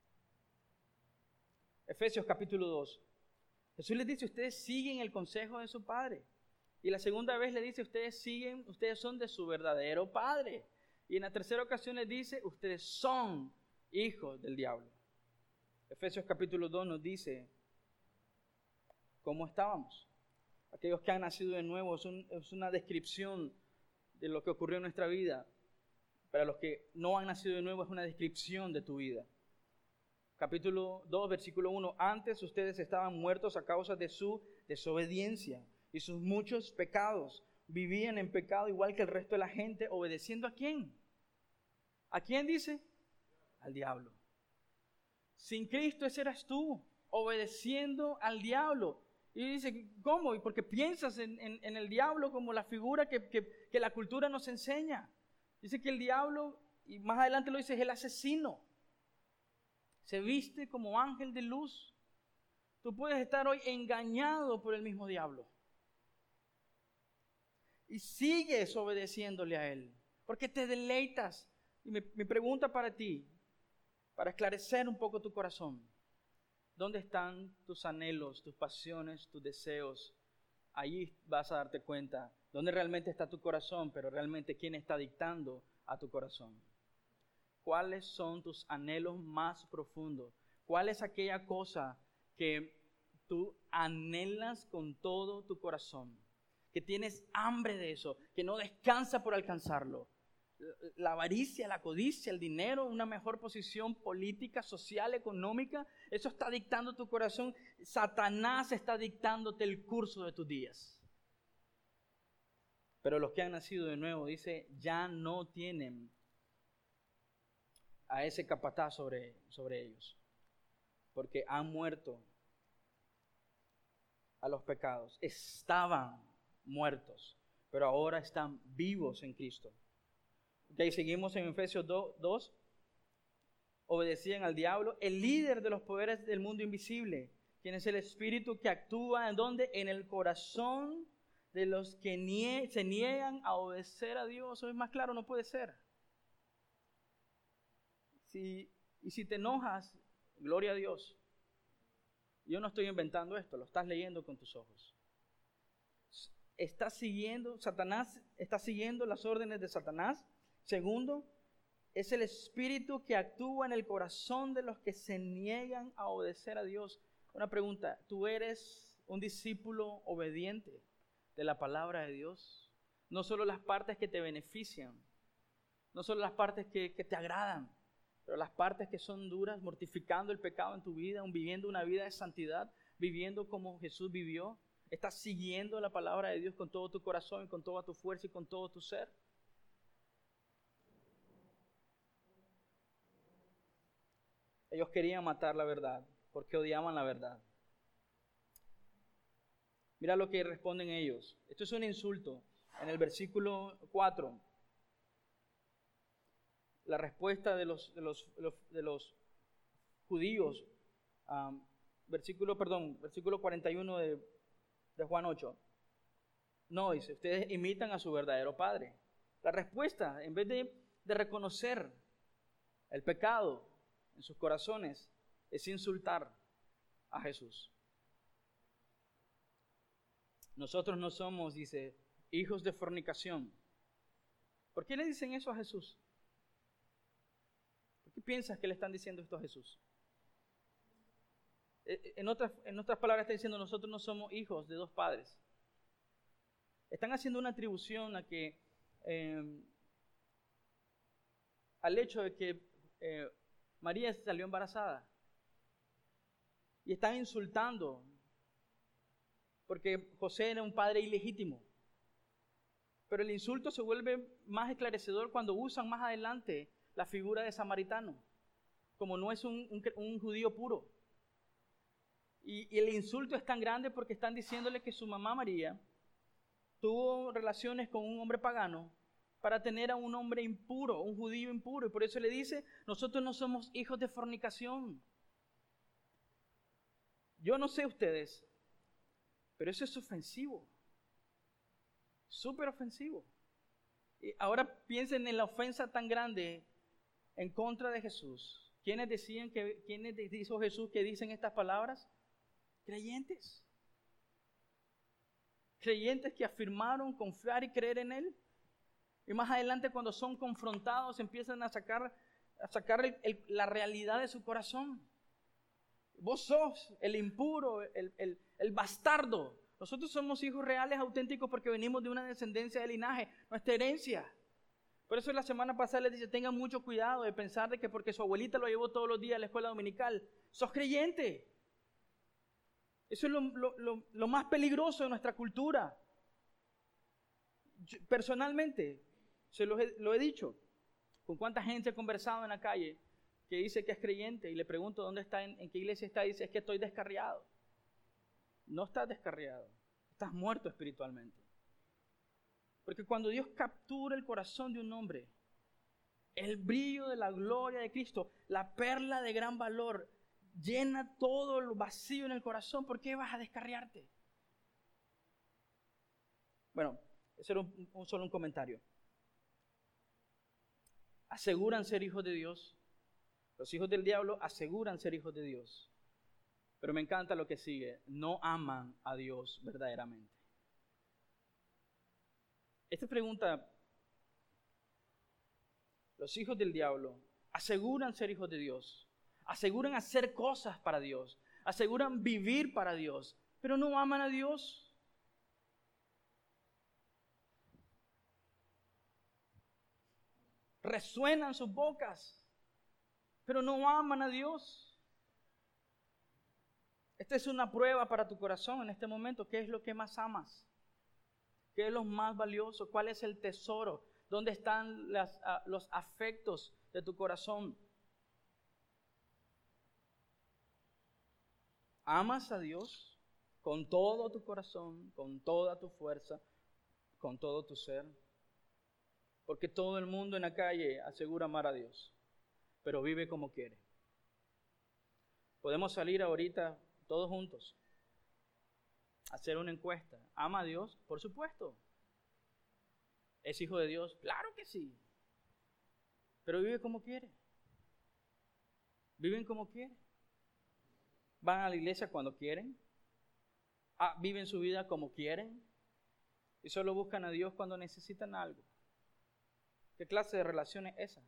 Efesios capítulo dos. Jesús les dice, ustedes siguen el consejo de su padre. Y la segunda vez le dice, ustedes siguen, ustedes son de su verdadero padre. Y en la tercera ocasión les dice, ustedes son hijos del diablo. Efesios capítulo dos nos dice cómo estábamos. Aquellos que han nacido de nuevo, es, un, es una descripción de lo que ocurrió en nuestra vida. Para los que no han nacido de nuevo, es una descripción de tu vida. Capítulo dos, versículo uno. Antes ustedes estaban muertos a causa de su desobediencia y sus muchos pecados. Vivían en pecado igual que el resto de la gente, obedeciendo ¿a quién? ¿A quién dice? Al diablo. Sin Cristo ese eras tú, obedeciendo al diablo. Y dice, ¿cómo? Y porque piensas en, en, en el diablo como la figura que, que, que la cultura nos enseña. Dice que el diablo, y más adelante lo dice, es el asesino. Se viste como ángel de luz. Tú puedes estar hoy engañado por el mismo diablo. Y sigues obedeciéndole a él. Porque te deleitas. Y mi, mi pregunta para ti, para esclarecer un poco tu corazón. ¿Dónde están tus anhelos, tus pasiones, tus deseos? Allí vas a darte cuenta dónde realmente está tu corazón, pero realmente quién está dictando a tu corazón. ¿Cuáles son tus anhelos más profundos? ¿Cuál es aquella cosa que tú anhelas con todo tu corazón? Que tienes hambre de eso, que no descansa por alcanzarlo. La avaricia, la codicia, el dinero, una mejor posición política, social, económica, eso está dictando tu corazón. Satanás está dictándote el curso de tus días. Pero los que han nacido de nuevo, dice, ya no tienen a ese capataz sobre, sobre ellos, porque han muerto a los pecados. Estaban muertos, pero ahora están vivos en Cristo. Okay, seguimos en Efesios dos. Obedecían al diablo, el líder de los poderes del mundo invisible, quien es el espíritu que actúa en donde, en el corazón de los que nie- se niegan a obedecer a Dios. Eso es más claro, no puede ser. Si, y si te enojas, gloria a Dios. Yo no estoy inventando esto, lo estás leyendo con tus ojos. Estás siguiendo, Satanás está siguiendo las órdenes de Satanás. Segundo, es el espíritu que actúa en el corazón de los que se niegan a obedecer a Dios. Una pregunta, ¿tú eres un discípulo obediente de la palabra de Dios? No solo las partes que te benefician, no solo las partes que, que te agradan, pero las partes que son duras, mortificando el pecado en tu vida, viviendo una vida de santidad, viviendo como Jesús vivió, ¿Estás siguiendo la palabra de Dios con todo tu corazón, con toda tu fuerza y con todo tu ser? Ellos querían matar la verdad porque odiaban la verdad. Mira lo que responden ellos. Esto es un insulto. En el versículo cuatro, la respuesta de los, de los, de los, de los judíos, um, versículo, perdón, versículo cuarenta y uno de, de Juan ocho. No, dice, ustedes imitan a su verdadero padre. La respuesta, en vez de, de reconocer el pecado en sus corazones, es insultar a Jesús. Nosotros no somos, dice, hijos de fornicación. ¿Por qué le dicen eso a Jesús? ¿Por qué piensas que le están diciendo esto a Jesús? En otras, en otras palabras está diciendo, nosotros no somos hijos de dos padres. Están haciendo una atribución a que, eh, al hecho de que eh, María salió embarazada. Y están insultando porque José era un padre ilegítimo. Pero el insulto se vuelve más esclarecedor cuando usan más adelante la figura de samaritano, como no es un, un, un judío puro. Y, y el insulto es tan grande porque están diciéndole que su mamá María tuvo relaciones con un hombre pagano para tener a un hombre impuro, un judío impuro. Y por eso le dice, nosotros no somos hijos de fornicación. Yo no sé ustedes, pero eso es ofensivo. Súper ofensivo. Y ahora piensen en la ofensa tan grande en contra de Jesús. ¿Quiénes decían que, quiénes dijo Jesús que dicen estas palabras? Creyentes. Creyentes que afirmaron confiar y creer en Él. Y más adelante cuando son confrontados empiezan a sacar, a sacar el, el, la realidad de su corazón. Vos sos el impuro, el, el, el bastardo. Nosotros somos hijos reales, auténticos, porque venimos de una descendencia de linaje, nuestra herencia. Por eso la semana pasada les dice, tengan mucho cuidado de pensar de que porque su abuelita lo llevó todos los días a la escuela dominical, sos creyente. Eso es lo, lo, lo, lo más peligroso de nuestra cultura. Yo, personalmente, se lo he, lo he dicho, con cuánta gente he conversado en la calle que dice que es creyente y le pregunto dónde está, en, en qué iglesia está, y dice, es que estoy descarriado. No estás descarriado, estás muerto espiritualmente. Porque cuando Dios captura el corazón de un hombre, el brillo de la gloria de Cristo, la perla de gran valor, llena todo el vacío en el corazón, ¿por qué vas a descarriarte? Bueno, ese era un, un, solo un comentario. Aseguran ser hijos de Dios. Los hijos del diablo aseguran ser hijos de Dios. Pero me encanta lo que sigue. No aman a Dios verdaderamente. Esta pregunta, los hijos del diablo aseguran ser hijos de Dios, aseguran hacer cosas para Dios, aseguran vivir para Dios, pero no aman a Dios. Resuenan sus bocas, pero no aman a Dios. Esta es una prueba para tu corazón en este momento. ¿Qué es lo que más amas? ¿Qué es lo más valioso? ¿Cuál es el tesoro? ¿Dónde están las, uh, los afectos de tu corazón? ¿Amas a Dios con todo tu corazón, con toda tu fuerza, con todo tu ser? Porque todo el mundo en la calle asegura amar a Dios, pero vive como quiere. Podemos salir ahorita todos juntos, hacer una encuesta. ¿Ama a Dios? Por supuesto. ¿Es hijo de Dios? Claro que sí. Pero vive como quiere. Viven como quiere. Van a la iglesia cuando quieren. Ah, viven su vida como quieren. Y solo buscan a Dios cuando necesitan algo. ¿Qué clase de relación es esa?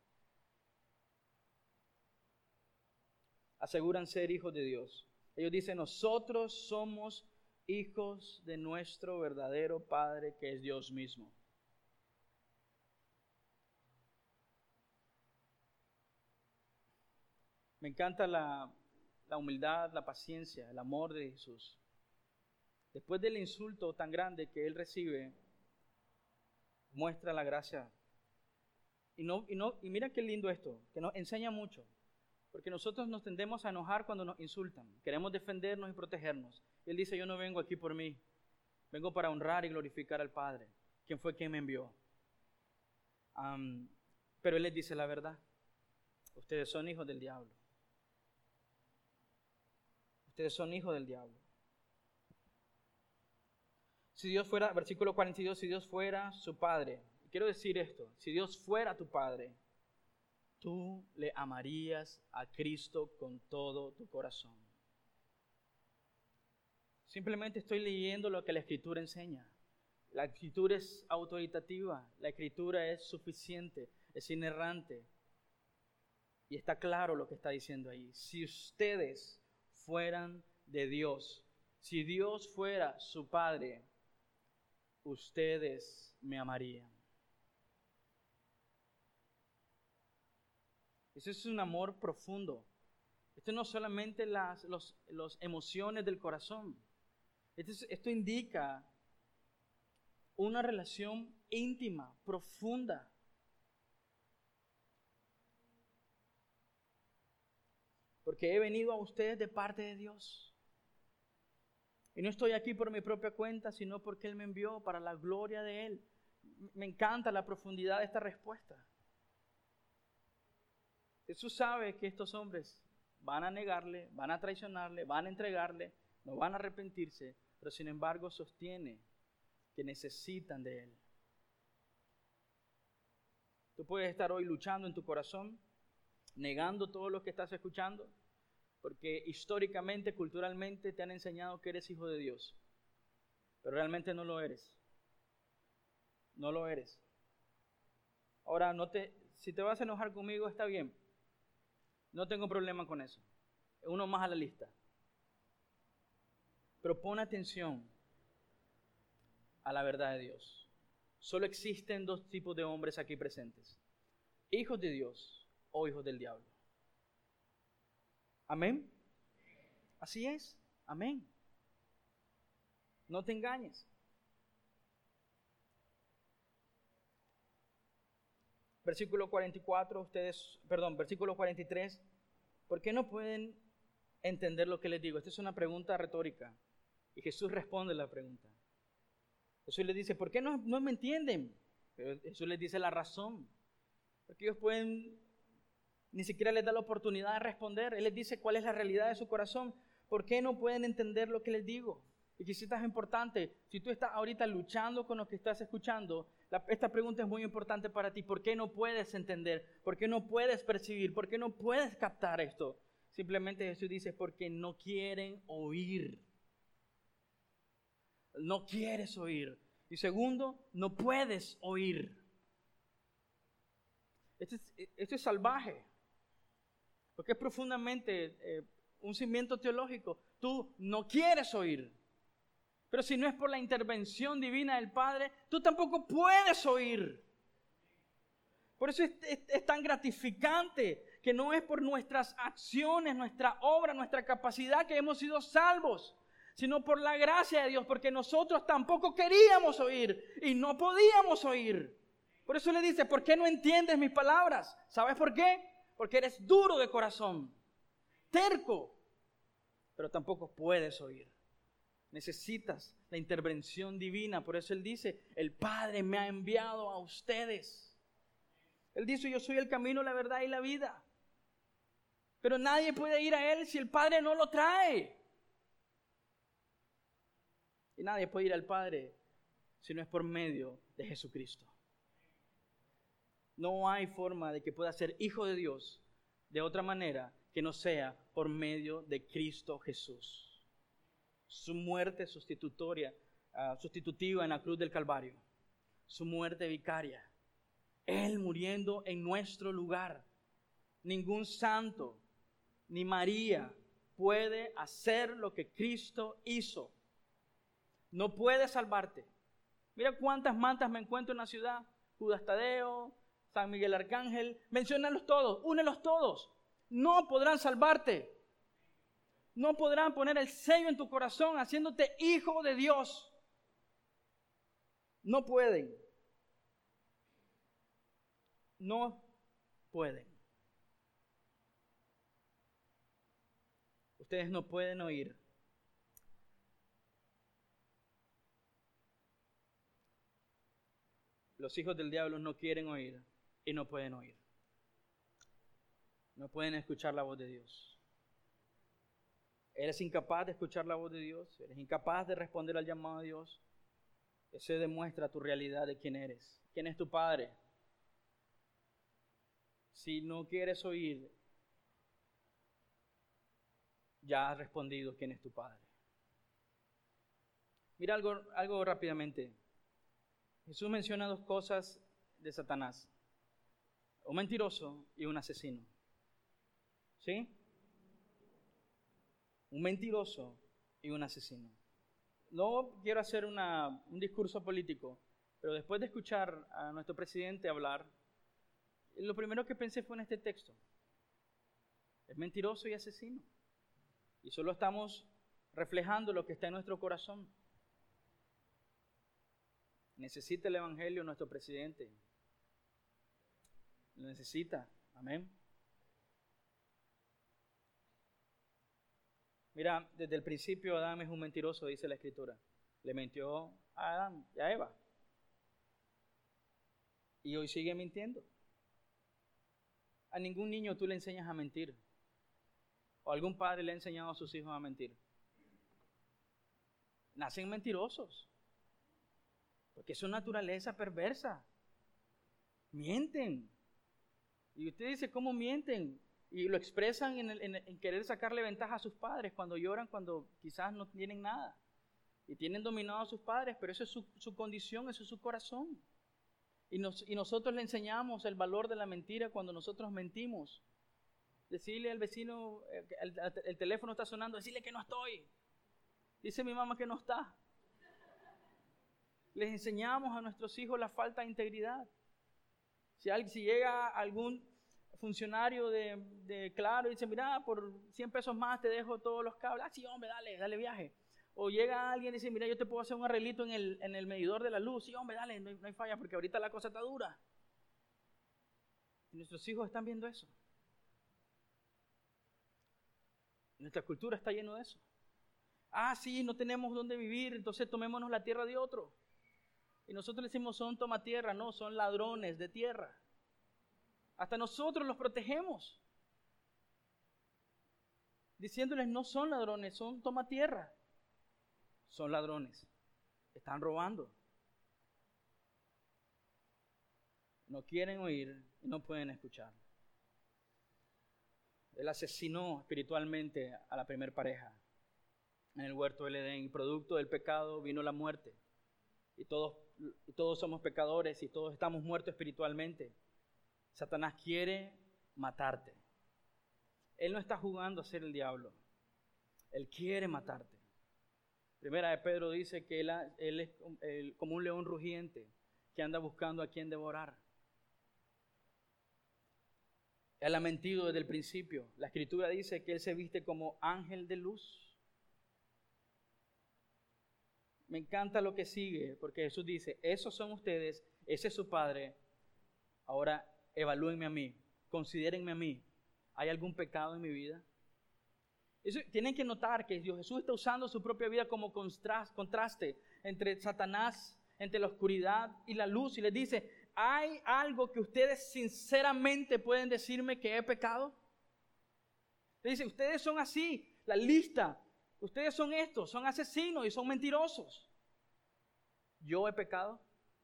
Aseguran ser hijos de Dios. Ellos dicen, nosotros somos hijos de nuestro verdadero Padre, que es Dios mismo. Me encanta la, la humildad, la paciencia, el amor de Jesús. después del insulto tan grande que él recibe, muestra la gracia. Y, no, y, no, y mira qué lindo esto, que nos enseña mucho. Porque nosotros nos tendemos a enojar cuando nos insultan. Queremos defendernos y protegernos. Y él dice, yo no vengo aquí por mí. Vengo para honrar y glorificar al Padre, quien fue quien me envió. Um, pero él les dice la verdad. Ustedes son hijos del diablo. Ustedes son hijos del diablo. Si Dios fuera, versículo cuarenta y dos, si Dios fuera su Padre. Quiero decir esto, si Dios fuera tu Padre, tú le amarías a Cristo con todo tu corazón. Simplemente estoy leyendo lo que la Escritura enseña. La Escritura es autoritativa, la Escritura es suficiente, es inerrante. Y está claro lo que está diciendo ahí. Si ustedes fueran de Dios, si Dios fuera su Padre, ustedes me amarían. Ese es un amor profundo. Esto no solamente las los, los emociones del corazón. Esto, es, esto indica una relación íntima, profunda. Porque he venido a ustedes de parte de Dios. Y no estoy aquí por mi propia cuenta, sino porque Él me envió para la gloria de Él. Me encanta la profundidad de esta respuesta. Jesús sabe que estos hombres van a negarle, van a traicionarle, van a entregarle, no van a arrepentirse, pero sin embargo sostiene que necesitan de Él. Tú puedes estar hoy luchando en tu corazón, negando todo lo que estás escuchando, porque históricamente, culturalmente te han enseñado que eres hijo de Dios, pero realmente no lo eres. No lo eres. Ahora, no te, si te vas a enojar conmigo, está bien. No tengo problema con eso. Es uno más a la lista. Pero pon atención a la verdad de Dios. Solo existen dos tipos de hombres aquí presentes: hijos de Dios o hijos del diablo. Amén. Así es. Amén. No te engañes. Versículo cuarenta y cuatro, ustedes, perdón, versículo cuarenta y tres. ¿Por qué no pueden entender lo que les digo? Esta es una pregunta retórica. Y Jesús responde la pregunta. Jesús les dice, ¿por qué no, no me entienden? Pero Jesús les dice la razón. Porque ellos pueden, ni siquiera les da la oportunidad de responder. Él les dice cuál es la realidad de su corazón. ¿Por qué no pueden entender lo que les digo? Y quizás es importante, si tú estás ahorita luchando con lo que estás escuchando, la, esta pregunta es muy importante para ti. ¿Por qué no puedes entender? ¿Por qué no puedes percibir? ¿Por qué no puedes captar esto? Simplemente Jesús dice, porque no quieren oír. No quieres oír. Y segundo, no puedes oír. Esto es, esto es salvaje, porque es profundamente eh, un cimiento teológico. Tú no quieres oír. Pero si no es por la intervención divina del Padre, tú tampoco puedes oír. Por eso es, es, es tan gratificante que no es por nuestras acciones, nuestra obra, nuestra capacidad que hemos sido salvos, sino por la gracia de Dios, porque nosotros tampoco queríamos oír y no podíamos oír. Por eso le dice, ¿por qué no entiendes mis palabras? ¿Sabes por qué? Porque eres duro de corazón, terco, pero tampoco puedes oír. Necesitas la intervención divina. Por eso Él dice, el Padre me ha enviado a ustedes. Él dice, yo soy el camino, la verdad y la vida. Pero nadie puede ir a Él si el Padre no lo trae. Y nadie puede ir al Padre si no es por medio de Jesucristo. No hay forma de que pueda ser hijo de Dios de otra manera que no sea por medio de Cristo Jesús. Su muerte sustitutoria, uh, sustitutiva en la cruz del Calvario. Su muerte vicaria. Él muriendo en nuestro lugar. Ningún santo ni María puede hacer lo que Cristo hizo. No puede salvarte. Mira cuántas mantas me encuentro en la ciudad. Judas Tadeo, San Miguel Arcángel. Menciónalos todos, únelos todos. No podrán salvarte. No podrán poner el sello en tu corazón haciéndote hijo de Dios. No pueden. No pueden. Ustedes no pueden oír. Los hijos del diablo no quieren oír y no pueden oír. No pueden escuchar la voz de Dios. Eres incapaz de escuchar la voz de Dios. Eres incapaz de responder al llamado de Dios. Eso demuestra tu realidad de quién eres. ¿Quién es tu padre? Si no quieres oír, ya has respondido quién es tu padre. Mira algo, algo rápidamente. Jesús menciona dos cosas de Satanás. Un mentiroso y un asesino. ¿Sí? Un mentiroso y un asesino. No quiero hacer una, un discurso político, pero después de escuchar a nuestro presidente hablar, lo primero que pensé fue en este texto. Es mentiroso y asesino. Y solo estamos reflejando lo que está en nuestro corazón. Necesita el evangelio nuestro presidente. Lo necesita. Amén. Mira, desde el principio Adán es un mentiroso, dice la Escritura. Le mintió a Adán y a Eva. Y hoy sigue mintiendo. A ningún niño tú le enseñas a mentir. O algún padre le ha enseñado a sus hijos a mentir. Nacen mentirosos. Porque es su naturaleza perversa. Mienten. Y usted dice, ¿cómo mienten? Y lo expresan en, el, en, en querer sacarle ventaja a sus padres cuando lloran, cuando quizás no tienen nada. Y tienen dominado a sus padres, pero eso es su, su condición, eso es su corazón. Y, nos, y nosotros le enseñamos el valor de la mentira cuando nosotros mentimos. Decirle al vecino, el, el, el teléfono está sonando, decirle que no estoy. Dice mi mamá que no está. Les enseñamos a nuestros hijos la falta de integridad. Si, alguien, si llega algún funcionario de, de Claro y dice, mira, por cien pesos más te dejo todos los cables. Ah, sí, hombre, dale, dale viaje. O llega alguien y dice, mira, yo te puedo hacer un arreglito en el, en el medidor de la luz. Sí, hombre, dale, no hay, no hay falla porque ahorita la cosa está dura. Y nuestros hijos están viendo eso. Nuestra cultura está llena de eso. Ah, sí, no tenemos dónde vivir, entonces tomémonos la tierra de otro. Y nosotros le decimos, son tomatierra, no, son ladrones de tierra. Hasta nosotros los protegemos. Diciéndoles, no son ladrones, son tomatierra. Son ladrones. Están robando. No quieren oír y no pueden escuchar. Él asesinó espiritualmente a la primer pareja en el huerto del Edén. Y producto del pecado vino la muerte. Y todos, y todos somos pecadores y todos estamos muertos espiritualmente. Satanás quiere matarte. Él no está jugando a ser el diablo. Él quiere matarte. Primera de Pedro dice que él, él es él, como un león rugiente que anda buscando a quien devorar. Él ha mentido desde el principio. La Escritura dice que él se viste como ángel de luz. Me encanta lo que sigue, porque Jesús dice, esos son ustedes, ese es su Padre. Ahora evalúenme a mí, considérenme a mí. ¿Hay algún pecado en mi vida? Eso, tienen que notar que Dios Jesús está usando su propia vida como contraste entre Satanás, entre la oscuridad y la luz. Y les dice, ¿hay algo que ustedes sinceramente pueden decirme que he pecado? Le dice, ustedes son así, la lista. Ustedes son estos, son asesinos y son mentirosos. ¿Yo he pecado?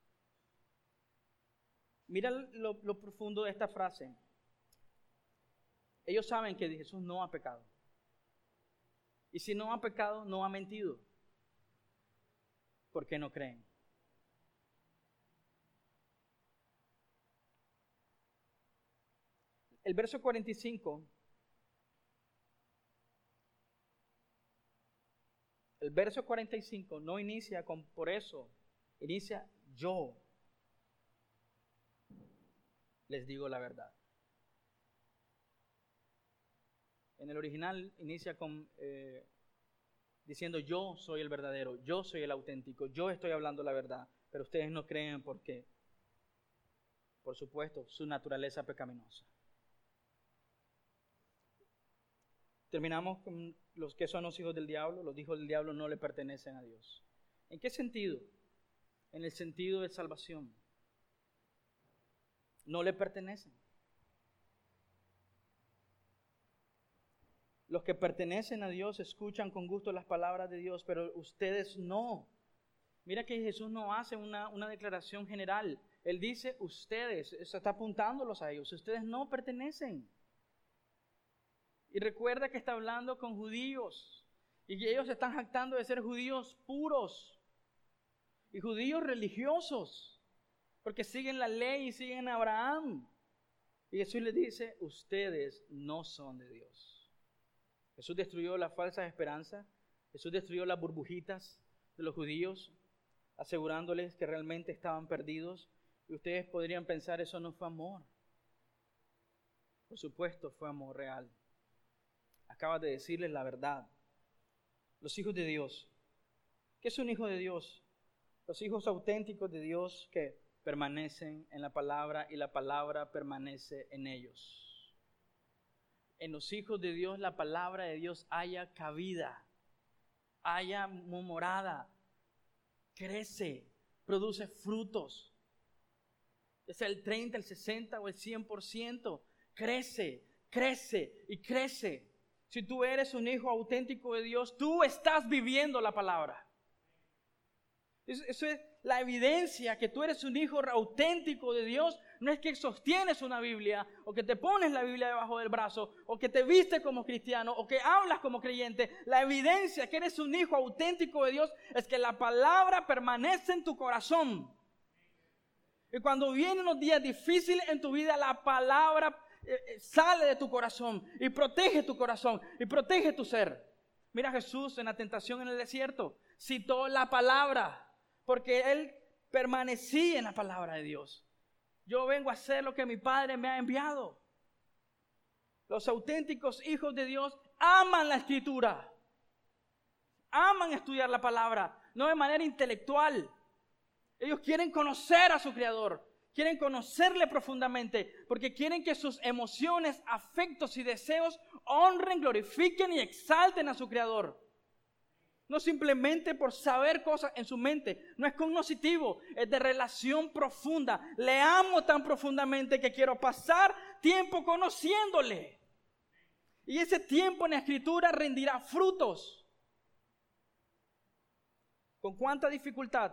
Mira lo, lo profundo de esta frase. Ellos saben que Jesús no ha pecado. Y si no ha pecado, no ha mentido. ¿Por qué no creen? El verso cuarenta y cinco. El verso cuarenta y cinco no inicia con por eso. Inicia yo les digo la verdad. En el original inicia con eh, diciendo yo soy el verdadero, yo soy el auténtico, yo estoy hablando la verdad, pero ustedes no creen porque, por supuesto, su naturaleza pecaminosa. Terminamos con los que son los hijos del diablo. Los hijos del diablo no le pertenecen a Dios. ¿En qué sentido? En el sentido de salvación. No le pertenecen. Los que pertenecen a Dios escuchan con gusto las palabras de Dios, pero ustedes no. Mira que Jesús no hace una, una declaración general. Él dice ustedes, está apuntándolos a ellos. Ustedes no pertenecen. Y recuerda que está hablando con judíos. Y que ellos están jactando de ser judíos puros. Y judíos religiosos. Porque siguen la ley y siguen a Abraham. Y Jesús les dice, ustedes no son de Dios. Jesús destruyó las falsas esperanzas. Jesús destruyó las burbujitas de los judíos, asegurándoles que realmente estaban perdidos. Y ustedes podrían pensar, eso no fue amor. Por supuesto, fue amor real. Acabas de decirles la verdad. Los hijos de Dios. ¿Qué es un hijo de Dios? Los hijos auténticos de Dios que permanecen en la palabra y la palabra permanece en ellos. En los hijos de Dios la palabra de Dios haya cabida, haya morada, crece, produce frutos. Ya sea el treinta, el sesenta o el cien por ciento, crece, crece y crece. Si tú eres un hijo auténtico de Dios, tú estás viviendo la palabra. Eso es la evidencia que tú eres un hijo auténtico de Dios. No es que sostienes una Biblia, o que te pones la Biblia debajo del brazo, o que te vistes como cristiano, o que hablas como creyente. La evidencia que eres un hijo auténtico de Dios es que la palabra permanece en tu corazón. Y cuando vienen los días difíciles en tu vida, la palabra eh, sale de tu corazón y protege tu corazón y protege tu ser. Mira a Jesús en la tentación en el desierto. Citó la palabra porque Él permanecía en la palabra de Dios. Yo vengo a hacer lo que mi Padre me ha enviado. Los auténticos hijos de Dios aman la Escritura. Aman estudiar la palabra, no de manera intelectual. Ellos quieren conocer a su Creador, quieren conocerle profundamente, porque quieren que sus emociones, afectos y deseos honren, glorifiquen y exalten a su Creador. No simplemente por saber cosas en su mente, no es cognoscitivo, es de relación profunda. Le amo tan profundamente que quiero pasar tiempo conociéndole. Y ese tiempo en la Escritura rendirá frutos. ¿Con cuánta dificultad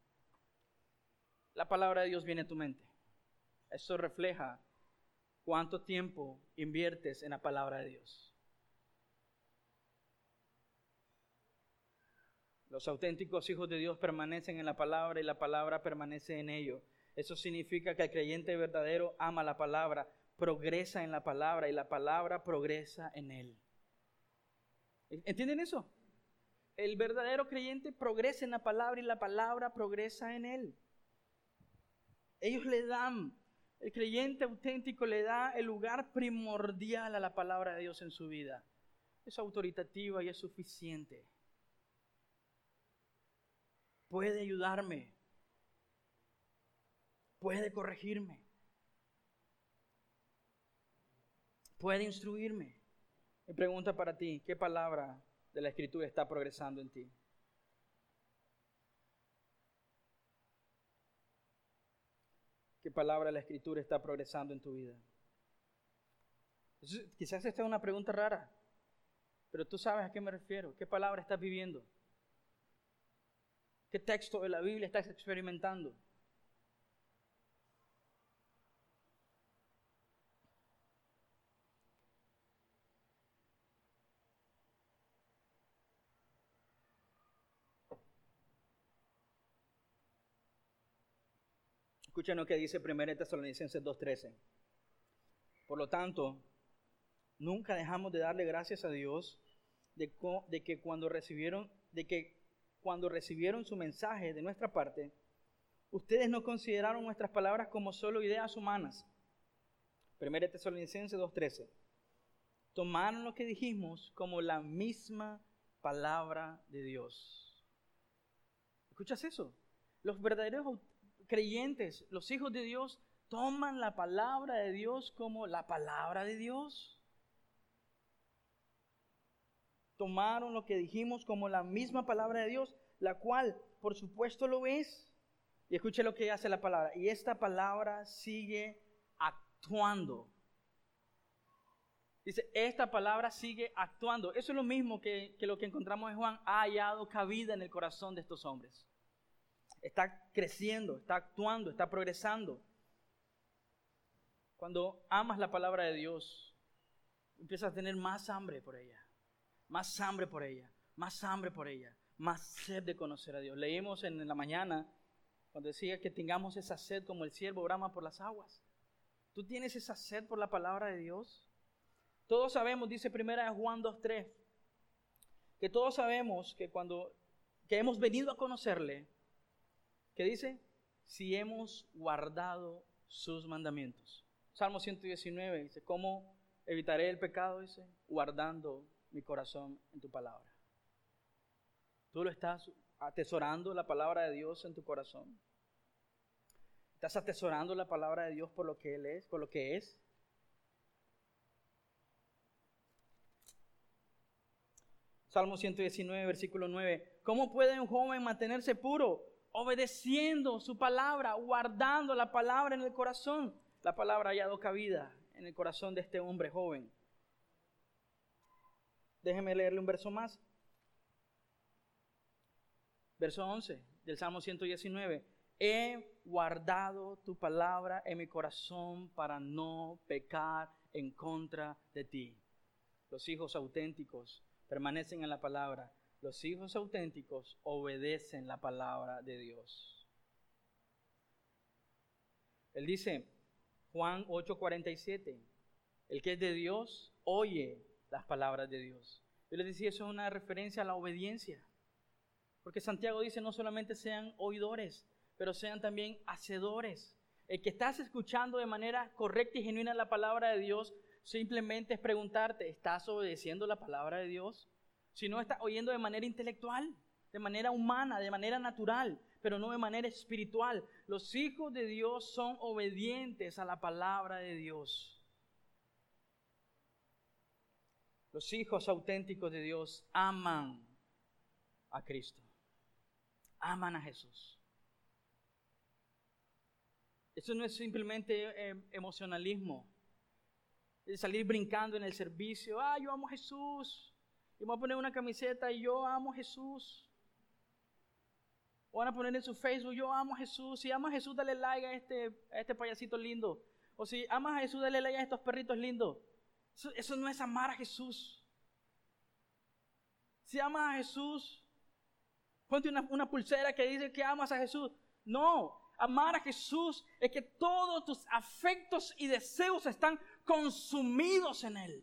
la palabra de Dios viene a tu mente? Eso refleja cuánto tiempo inviertes en la palabra de Dios. Los auténticos hijos de Dios permanecen en la palabra y la palabra permanece en ellos. Eso significa que el creyente verdadero ama la palabra, progresa en la palabra y la palabra progresa en él. ¿Entienden eso? El verdadero creyente progresa en la palabra y la palabra progresa en él. Ellos le dan, el creyente auténtico le da el lugar primordial a la palabra de Dios en su vida. Es autoritativa y es suficiente. Puede ayudarme. Puede corregirme. Puede instruirme. Mi pregunta para ti, ¿qué palabra de la Escritura está progresando en ti? ¿Qué palabra de la Escritura está progresando en tu vida? Entonces, quizás esta es una pregunta rara, pero tú sabes a qué me refiero. ¿Qué palabra estás viviendo? ¿Qué texto de la Biblia estás experimentando? Escuchen lo que dice primera Tesalonicenses dos trece. Por lo tanto, nunca dejamos de darle gracias a Dios de, co- de que cuando recibieron, de que cuando recibieron su mensaje de nuestra parte, ustedes no consideraron nuestras palabras como solo ideas humanas. primera Tesalonicenses dos trece. tomaron lo que dijimos como la misma palabra de Dios. ¿Escuchas eso? Los verdaderos creyentes, los hijos de Dios, toman la palabra de Dios como la palabra de Dios. Tomaron lo que dijimos como la misma palabra de Dios, la cual, por supuesto, lo es. Y escuche lo que hace la palabra. Y esta palabra sigue actuando. Dice, esta palabra sigue actuando. Eso es lo mismo que, que lo que encontramos en Juan. Ha hallado cabida en el corazón de estos hombres. Está creciendo, está actuando, está progresando. Cuando amas la palabra de Dios, empiezas a tener más hambre por ella. Más hambre por ella. Más hambre por ella. Más sed de conocer a Dios. Leímos en la mañana cuando decía que tengamos esa sed como el ciervo brama por las aguas. ¿Tú tienes esa sed por la palabra de Dios? Todos sabemos, dice primera de Juan dos tres, que todos sabemos que cuando que hemos venido a conocerle, que dice, si hemos guardado sus mandamientos. Salmo ciento diecinueve dice, ¿cómo evitaré el pecado? Dice, guardando mi corazón en tu palabra. ¿Tú lo estás atesorando la palabra de Dios en tu corazón? ¿Estás atesorando la palabra de Dios por lo que Él es, por lo que es? Salmo ciento diecinueve, versículo nueve. ¿Cómo puede un joven mantenerse puro? Obedeciendo su palabra, guardando la palabra en el corazón. La palabra ha hallado cabida en el corazón de este hombre joven. Déjeme leerle un verso más. Verso once del Salmo ciento diecinueve. He guardado tu palabra en mi corazón para no pecar en contra de ti. Los hijos auténticos permanecen en la palabra. Los hijos auténticos obedecen la palabra de Dios. Él dice, Juan ocho cuarenta y siete, el que es de Dios oye las palabras de Dios. Yo les decía, eso es una referencia a la obediencia. Porque Santiago dice, no solamente sean oidores, pero sean también hacedores. El que estás escuchando de manera correcta y genuina la palabra de Dios, simplemente es preguntarte, ¿estás obedeciendo la palabra de Dios? Si no, estás oyendo de manera intelectual, de manera humana, de manera natural, pero no de manera espiritual. Los hijos de Dios son obedientes a la palabra de Dios. Los hijos auténticos de Dios aman a Cristo. Aman a Jesús. Eso no es simplemente eh, emocionalismo. Es salir brincando en el servicio. Ah, yo amo a Jesús. Y voy a poner una camiseta y yo amo a Jesús. O van a poner en su Facebook, yo amo a Jesús. Si amas a Jesús, dale like a este, a este payasito lindo. O si amas a Jesús, dale like a estos perritos lindos. Eso, eso no es amar a Jesús. Si amas a Jesús, ponte una, una pulsera que dice que amas a Jesús. No, amar a Jesús es que todos tus afectos y deseos están consumidos en Él.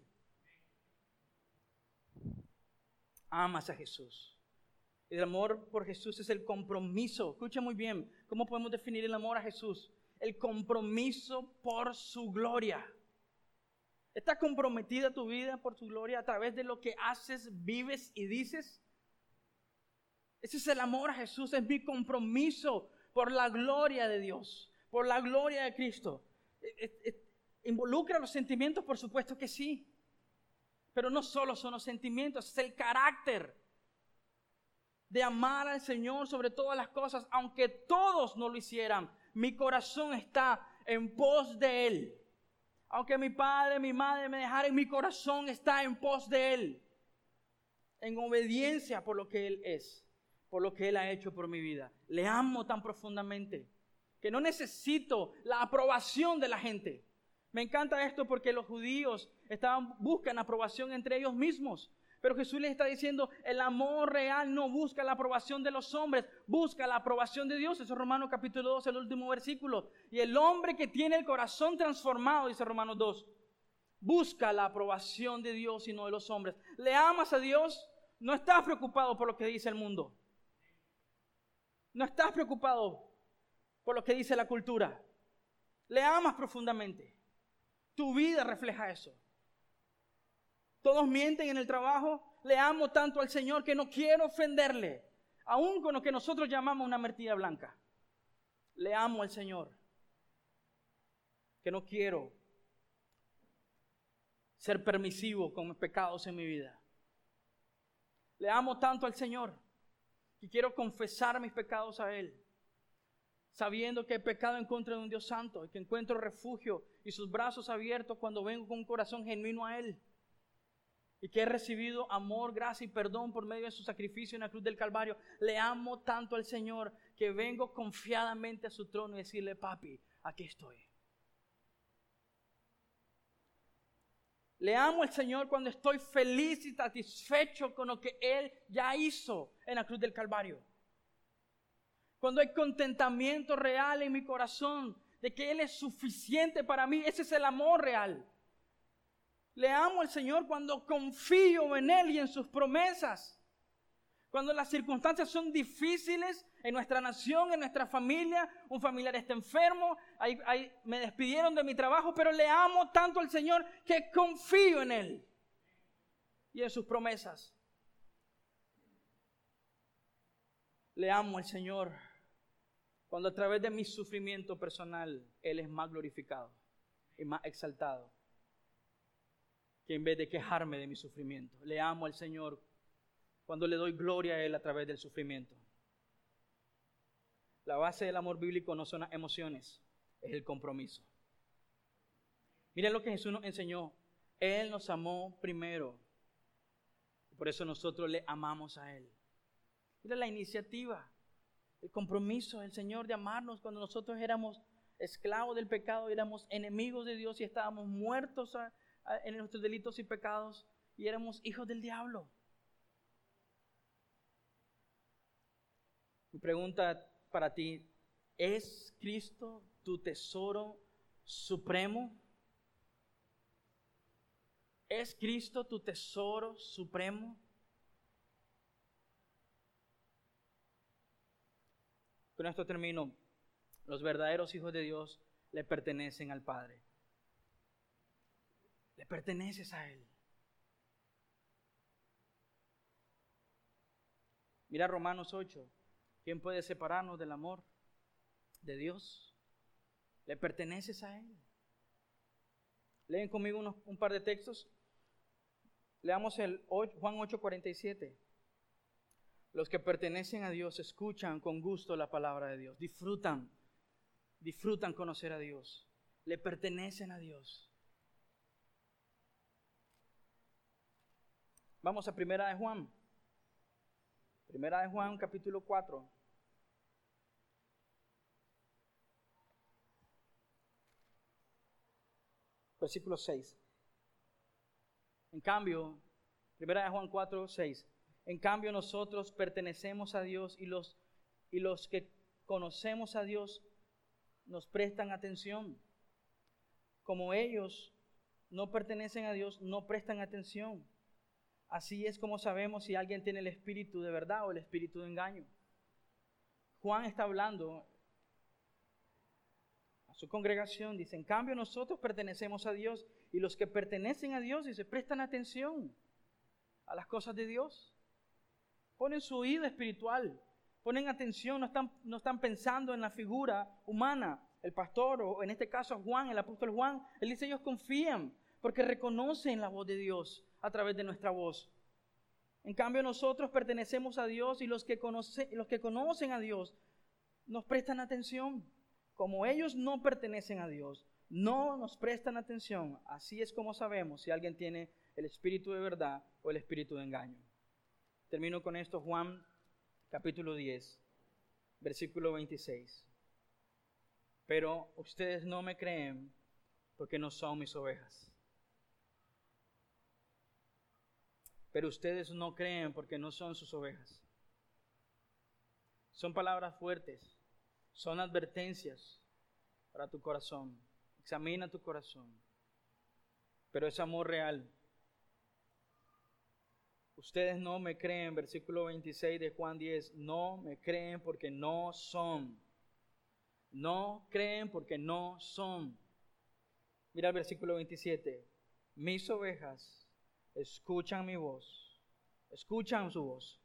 Amas a Jesús. El amor por Jesús es el compromiso. Escucha muy bien, ¿cómo podemos definir el amor a Jesús? El compromiso por su gloria. ¿Está comprometida tu vida por su gloria a través de lo que haces, vives y dices? Ese es el amor a Jesús, es mi compromiso por la gloria de Dios, por la gloria de Cristo. ¿Involucra los sentimientos? Por supuesto que sí. Pero no solo son los sentimientos, es el carácter de amar al Señor sobre todas las cosas, aunque todos no lo hicieran. Mi corazón está en pos de Él. Aunque mi padre, mi madre me dejaran, mi corazón está en pos de Él. En obediencia por lo que Él es, por lo que Él ha hecho por mi vida. Le amo tan profundamente que no necesito la aprobación de la gente. Me encanta esto porque los judíos estaban, buscan aprobación entre ellos mismos. Pero Jesús les está diciendo, el amor real no busca la aprobación de los hombres, busca la aprobación de Dios. Eso es Romanos capítulo dos, el último versículo. Y el hombre que tiene el corazón transformado, dice Romanos dos, busca la aprobación de Dios y no de los hombres. ¿Le amas a Dios? No estás preocupado por lo que dice el mundo. No estás preocupado por lo que dice la cultura. Le amas profundamente. Tu vida refleja eso. Todos mienten en el trabajo. Le amo tanto al Señor que no quiero ofenderle, aún con lo que nosotros llamamos una mentira blanca. Le amo al Señor que no quiero ser permisivo con mis pecados en mi vida. Le amo tanto al Señor que quiero confesar mis pecados a Él, sabiendo que he pecado en contra de un Dios santo y que encuentro refugio y sus brazos abiertos cuando vengo con un corazón genuino a Él. Y que he recibido amor, gracia y perdón por medio de su sacrificio en la cruz del Calvario. Le amo tanto al Señor que vengo confiadamente a su trono y decirle: papi, aquí estoy. Le amo al Señor cuando estoy feliz y satisfecho con lo que Él ya hizo en la cruz del Calvario. Cuando hay contentamiento real en mi corazón de que Él es suficiente para mí. Ese es el amor real. Le amo al Señor cuando confío en Él y en sus promesas. Cuando las circunstancias son difíciles en nuestra nación, en nuestra familia, un familiar está enfermo, hay, hay, me despidieron de mi trabajo, pero le amo tanto al Señor que confío en Él y en sus promesas. Le amo al Señor cuando a través de mi sufrimiento personal Él es más glorificado y más exaltado, que en vez de quejarme de mi sufrimiento. Le amo al Señor cuando le doy gloria a Él a través del sufrimiento. La base del amor bíblico no son las emociones, es el compromiso. Miren lo que Jesús nos enseñó. Él nos amó primero. Por eso nosotros le amamos a Él. Mira la iniciativa, el compromiso del Señor de amarnos cuando nosotros éramos esclavos del pecado, éramos enemigos de Dios y estábamos muertos a en nuestros delitos y pecados y éramos hijos del diablo. Mi pregunta para ti: ¿es Cristo tu tesoro supremo? ¿Es Cristo tu tesoro supremo? Con esto termino. Los verdaderos hijos de Dios le pertenecen al Padre. Le perteneces a Él. Mira Romanos ocho. ¿Quién puede separarnos del amor de Dios? Le perteneces a Él. Leen conmigo unos, un par de textos. Leamos el Juan ocho cuarenta y siete. Los que pertenecen a Dios escuchan con gusto la palabra de Dios. Disfrutan, disfrutan conocer a Dios. Le pertenecen a Dios. Vamos a Primera de Juan. Primera de Juan, capítulo cuatro. Versículo seis. En cambio, Primera de Juan cuatro, seis. En cambio nosotros pertenecemos a Dios y los, y los que conocemos a Dios nos prestan atención. Como ellos no pertenecen a Dios, no prestan atención. Así es como sabemos si alguien tiene el espíritu de verdad o el espíritu de engaño. Juan está hablando a su congregación, dice: en cambio nosotros pertenecemos a Dios y los que pertenecen a Dios, dice, prestan atención a las cosas de Dios. Ponen su oído espiritual, ponen atención, no están, no están pensando en la figura humana. El pastor, o en este caso Juan, el apóstol Juan, él dice: ellos confían porque reconocen la voz de Dios a través de nuestra voz. En cambio nosotros pertenecemos a Dios y los que, conoce, los que conocen a Dios nos prestan atención. Como ellos no pertenecen a Dios, no nos prestan atención. Así es como sabemos si alguien tiene el espíritu de verdad o el espíritu de engaño. Termino con esto, Juan capítulo diez, versículo veintiséis. Pero ustedes no me creen porque no son mis ovejas. Pero ustedes no creen porque no son sus ovejas. Son palabras fuertes, son advertencias para tu corazón. Examina tu corazón. Pero es amor real. Ustedes no me creen, versículo veintiséis de Juan diez, no me creen porque no son. No creen porque no son. Mira el versículo veintisiete. Mis ovejas escuchan mi voz, escuchan su voz.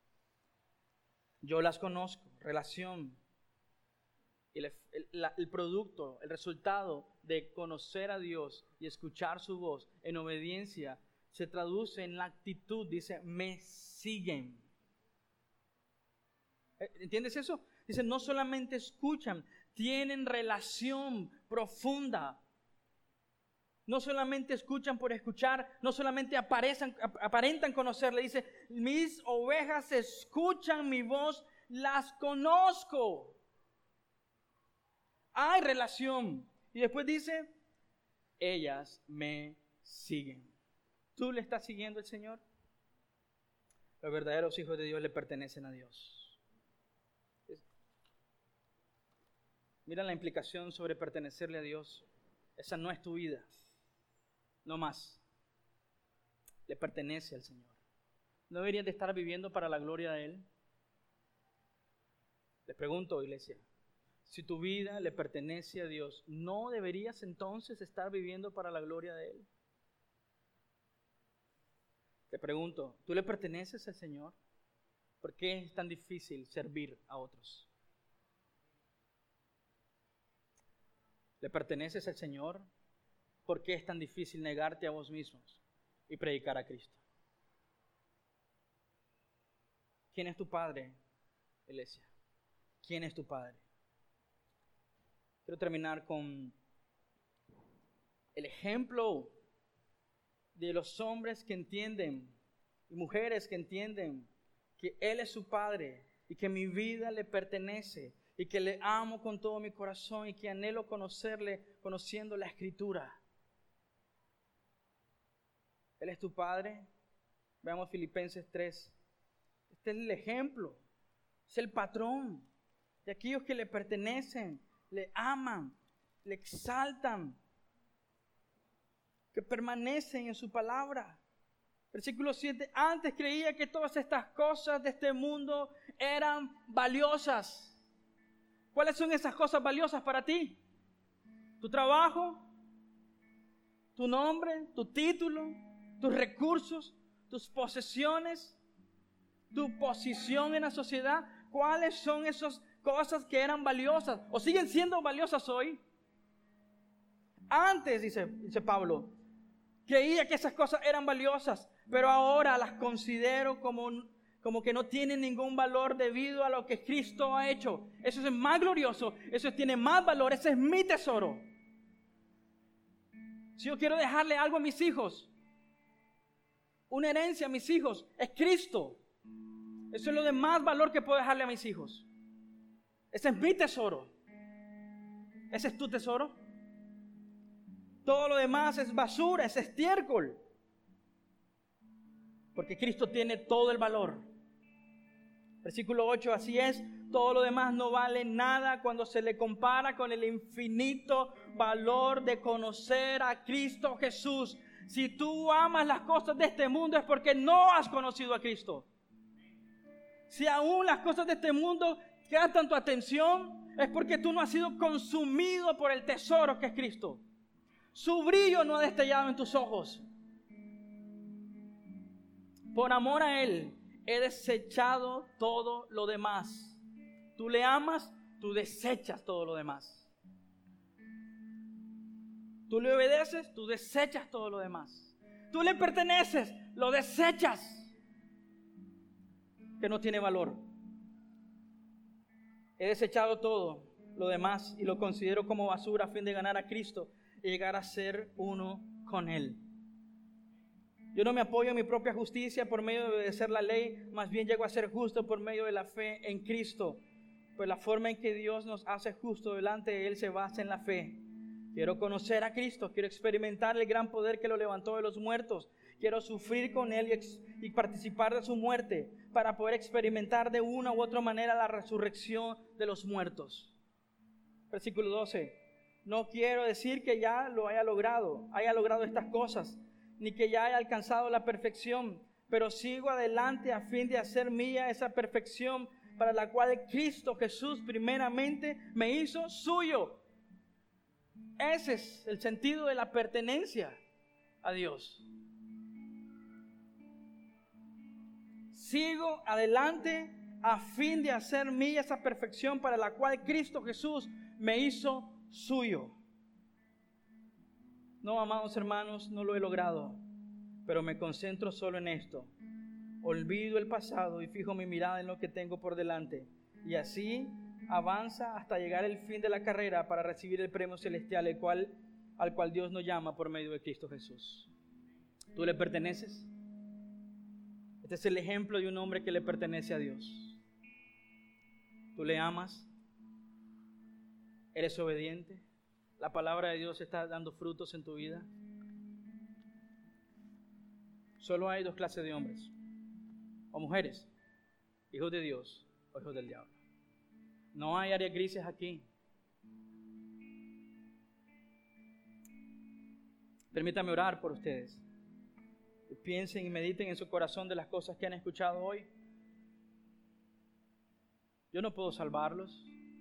Yo las conozco, relación. Y el, el, la, el producto, el resultado de conocer a Dios y escuchar su voz en obediencia se traduce en la actitud, dice, me siguen. ¿Entiendes eso? Dice, no solamente escuchan, tienen relación profunda. No solamente escuchan por escuchar, no solamente aparentan, aparentan conocerle. Dice, mis ovejas escuchan mi voz, las conozco. Hay relación. Y después dice, ellas me siguen. ¿Tú le estás siguiendo al Señor? Los verdaderos hijos de Dios le pertenecen a Dios. Mira la implicación sobre pertenecerle a Dios. Esa no es tu vida. No más. Le pertenece al Señor. ¿No deberías de estar viviendo para la gloria de Él? Les pregunto, iglesia, si tu vida le pertenece a Dios, ¿no deberías entonces estar viviendo para la gloria de Él? Te pregunto, ¿tú le perteneces al Señor? ¿Por qué es tan difícil servir a otros? ¿Le perteneces al Señor? ¿Por qué es tan difícil negarte a vos mismos y predicar a Cristo? ¿Quién es tu Padre, iglesia? ¿Quién es tu Padre? Quiero terminar con el ejemplo de los hombres que entienden y mujeres que entienden que Él es su Padre y que mi vida le pertenece y que le amo con todo mi corazón y que anhelo conocerle conociendo la Escritura. Él es tu Padre. Veamos Filipenses tres. Este es el ejemplo, es el patrón de aquellos que le pertenecen, le aman, le exaltan, que permanecen en su palabra. Versículo siete, antes creía que todas estas cosas de este mundo eran valiosas. ¿Cuáles son esas cosas valiosas para ti? Tu trabajo, tu nombre, tu título, tus recursos, tus posesiones, tu posición en la sociedad. ¿Cuáles son esas cosas que eran valiosas o siguen siendo valiosas hoy? Antes, dice, dice Pablo, creía que esas cosas eran valiosas, pero ahora las considero como, como que no tienen ningún valor debido a lo que Cristo ha hecho. Eso es más glorioso, eso tiene más valor, ese es mi tesoro. Si yo quiero dejarle algo a mis hijos, una herencia a mis hijos, es Cristo. Eso es lo de más valor que puedo dejarle a mis hijos. Ese es mi tesoro. ¿Ese es tu tesoro? Todo lo demás es basura, es estiércol. Porque Cristo tiene todo el valor. Versículo ocho, así es, todo lo demás no vale nada cuando se le compara con el infinito valor de conocer a Cristo Jesús. Si tú amas las cosas de este mundo es porque no has conocido a Cristo. Si aún las cosas de este mundo captan tu atención, es porque tú no has sido consumido por el tesoro que es Cristo. Su brillo no ha destellado en tus ojos. Por amor a Él, he desechado todo lo demás. Tú le amas, tú desechas todo lo demás. Tú le obedeces, tú desechas todo lo demás. Tú le perteneces, lo desechas. Que no tiene valor. He desechado todo lo demás y lo considero como basura a fin de ganar a Cristo y llegar a ser uno con Él. Yo no me apoyo en mi propia justicia por medio de obedecer la ley, más bien llego a ser justo por medio de la fe en Cristo. Pues la forma en que Dios nos hace justo delante de Él se basa en la fe. Quiero conocer a Cristo, quiero experimentar el gran poder que lo levantó de los muertos. Quiero sufrir con Él y, ex- y participar de su muerte para poder experimentar de una u otra manera la resurrección de los muertos. Versículo doce. No quiero decir que ya lo haya logrado, haya logrado estas cosas, ni que ya haya alcanzado la perfección, pero sigo adelante a fin de hacer mía esa perfección para la cual Cristo Jesús primeramente me hizo suyo. Ese es el sentido de la pertenencia a Dios. Sigo adelante a fin de hacer mía esa perfección para la cual Cristo Jesús me hizo suyo. No, amados hermanos, no lo he logrado, pero me concentro solo en esto. Olvido el pasado y fijo mi mirada en lo que tengo por delante. Y así avanza hasta llegar al fin de la carrera para recibir el premio celestial, el cual, al cual Dios nos llama por medio de Cristo Jesús. ¿Tú le perteneces? Este es el ejemplo de un hombre que le pertenece a Dios. ¿Tú le amas? ¿Eres obediente? ¿La palabra de Dios está dando frutos en tu vida? Solo hay dos clases de hombres o mujeres, hijos de Dios o hijos del diablo. No hay áreas grises aquí. Permítame orar por ustedes. Piensen y mediten en su corazón de las cosas que han escuchado hoy. Yo no puedo salvarlos.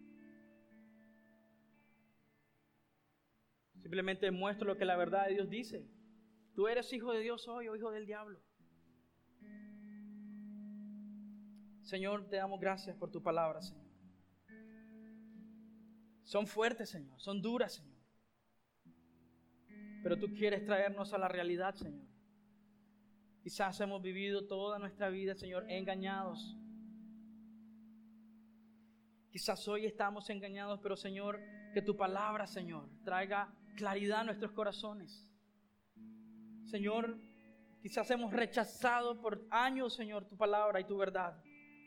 Simplemente muestro lo que la verdad de Dios dice. Tú eres hijo de Dios hoy o hijo del diablo. Señor, te damos gracias por tu palabra, Señor. Son fuertes, Señor. Son duras, Señor. Pero tú quieres traernos a la realidad, Señor. Quizás hemos vivido toda nuestra vida, Señor, engañados. Quizás hoy estamos engañados, pero, Señor, que tu palabra, Señor, traiga claridad a nuestros corazones. Señor, quizás hemos rechazado por años, Señor, tu palabra y tu verdad.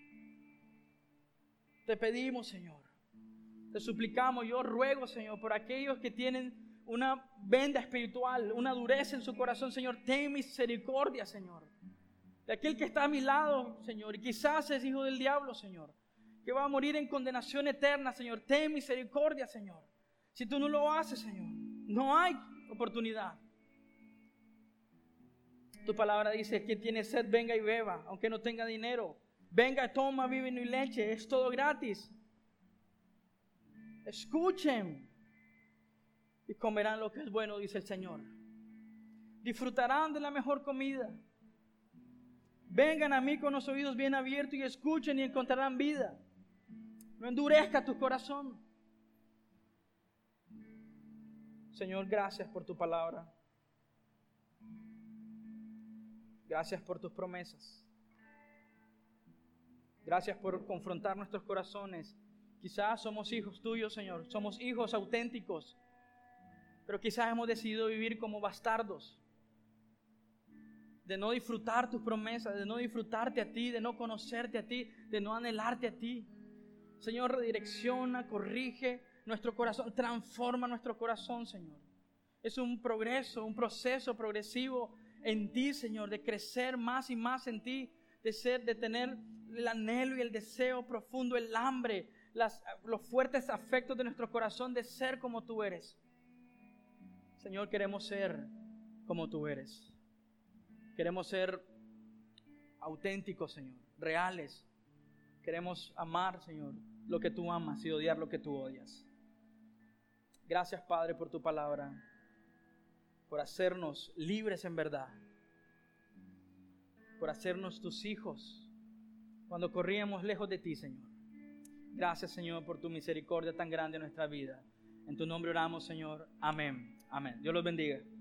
Te pedimos, Señor, te suplicamos, yo ruego, Señor, por aquellos que tienen una venda espiritual, una dureza en su corazón, Señor, ten misericordia, Señor. De aquel que está a mi lado, Señor, y quizás es hijo del diablo, Señor, que va a morir en condenación eterna, Señor, ten misericordia, Señor. Si tú no lo haces, Señor, no hay oportunidad. Tu palabra dice: quien tiene sed, venga y beba, aunque no tenga dinero. Venga, toma vino y leche, es todo gratis. Escuchen y comerán lo que es bueno, dice el Señor. Disfrutarán de la mejor comida. Vengan a mí con los oídos bien abiertos y escuchen y encontrarán vida. No endurezca tu corazón. Señor, gracias por tu palabra. Gracias por tus promesas. Gracias por confrontar nuestros corazones. Quizás somos hijos tuyos, Señor. Somos hijos auténticos. Pero quizás hemos decidido vivir como bastardos. De no disfrutar tus promesas, de no disfrutarte a ti, de no conocerte a ti, de no anhelarte a ti. Señor, redirecciona, corrige nuestro corazón, transforma nuestro corazón, Señor. Es un progreso, un proceso progresivo en ti, Señor, de crecer más y más en ti, de ser, de tener el anhelo y el deseo profundo, el hambre, las, los fuertes afectos de nuestro corazón de ser como tú eres. Señor, queremos ser como tú eres. Queremos ser auténticos, Señor, reales. Queremos amar, Señor, lo que tú amas y odiar lo que tú odias. Gracias, Padre, por tu palabra, por hacernos libres en verdad, por hacernos tus hijos cuando corríamos lejos de ti, Señor. Gracias, Señor, por tu misericordia tan grande en nuestra vida. En tu nombre oramos, Señor. Amén. Amén. Dios los bendiga.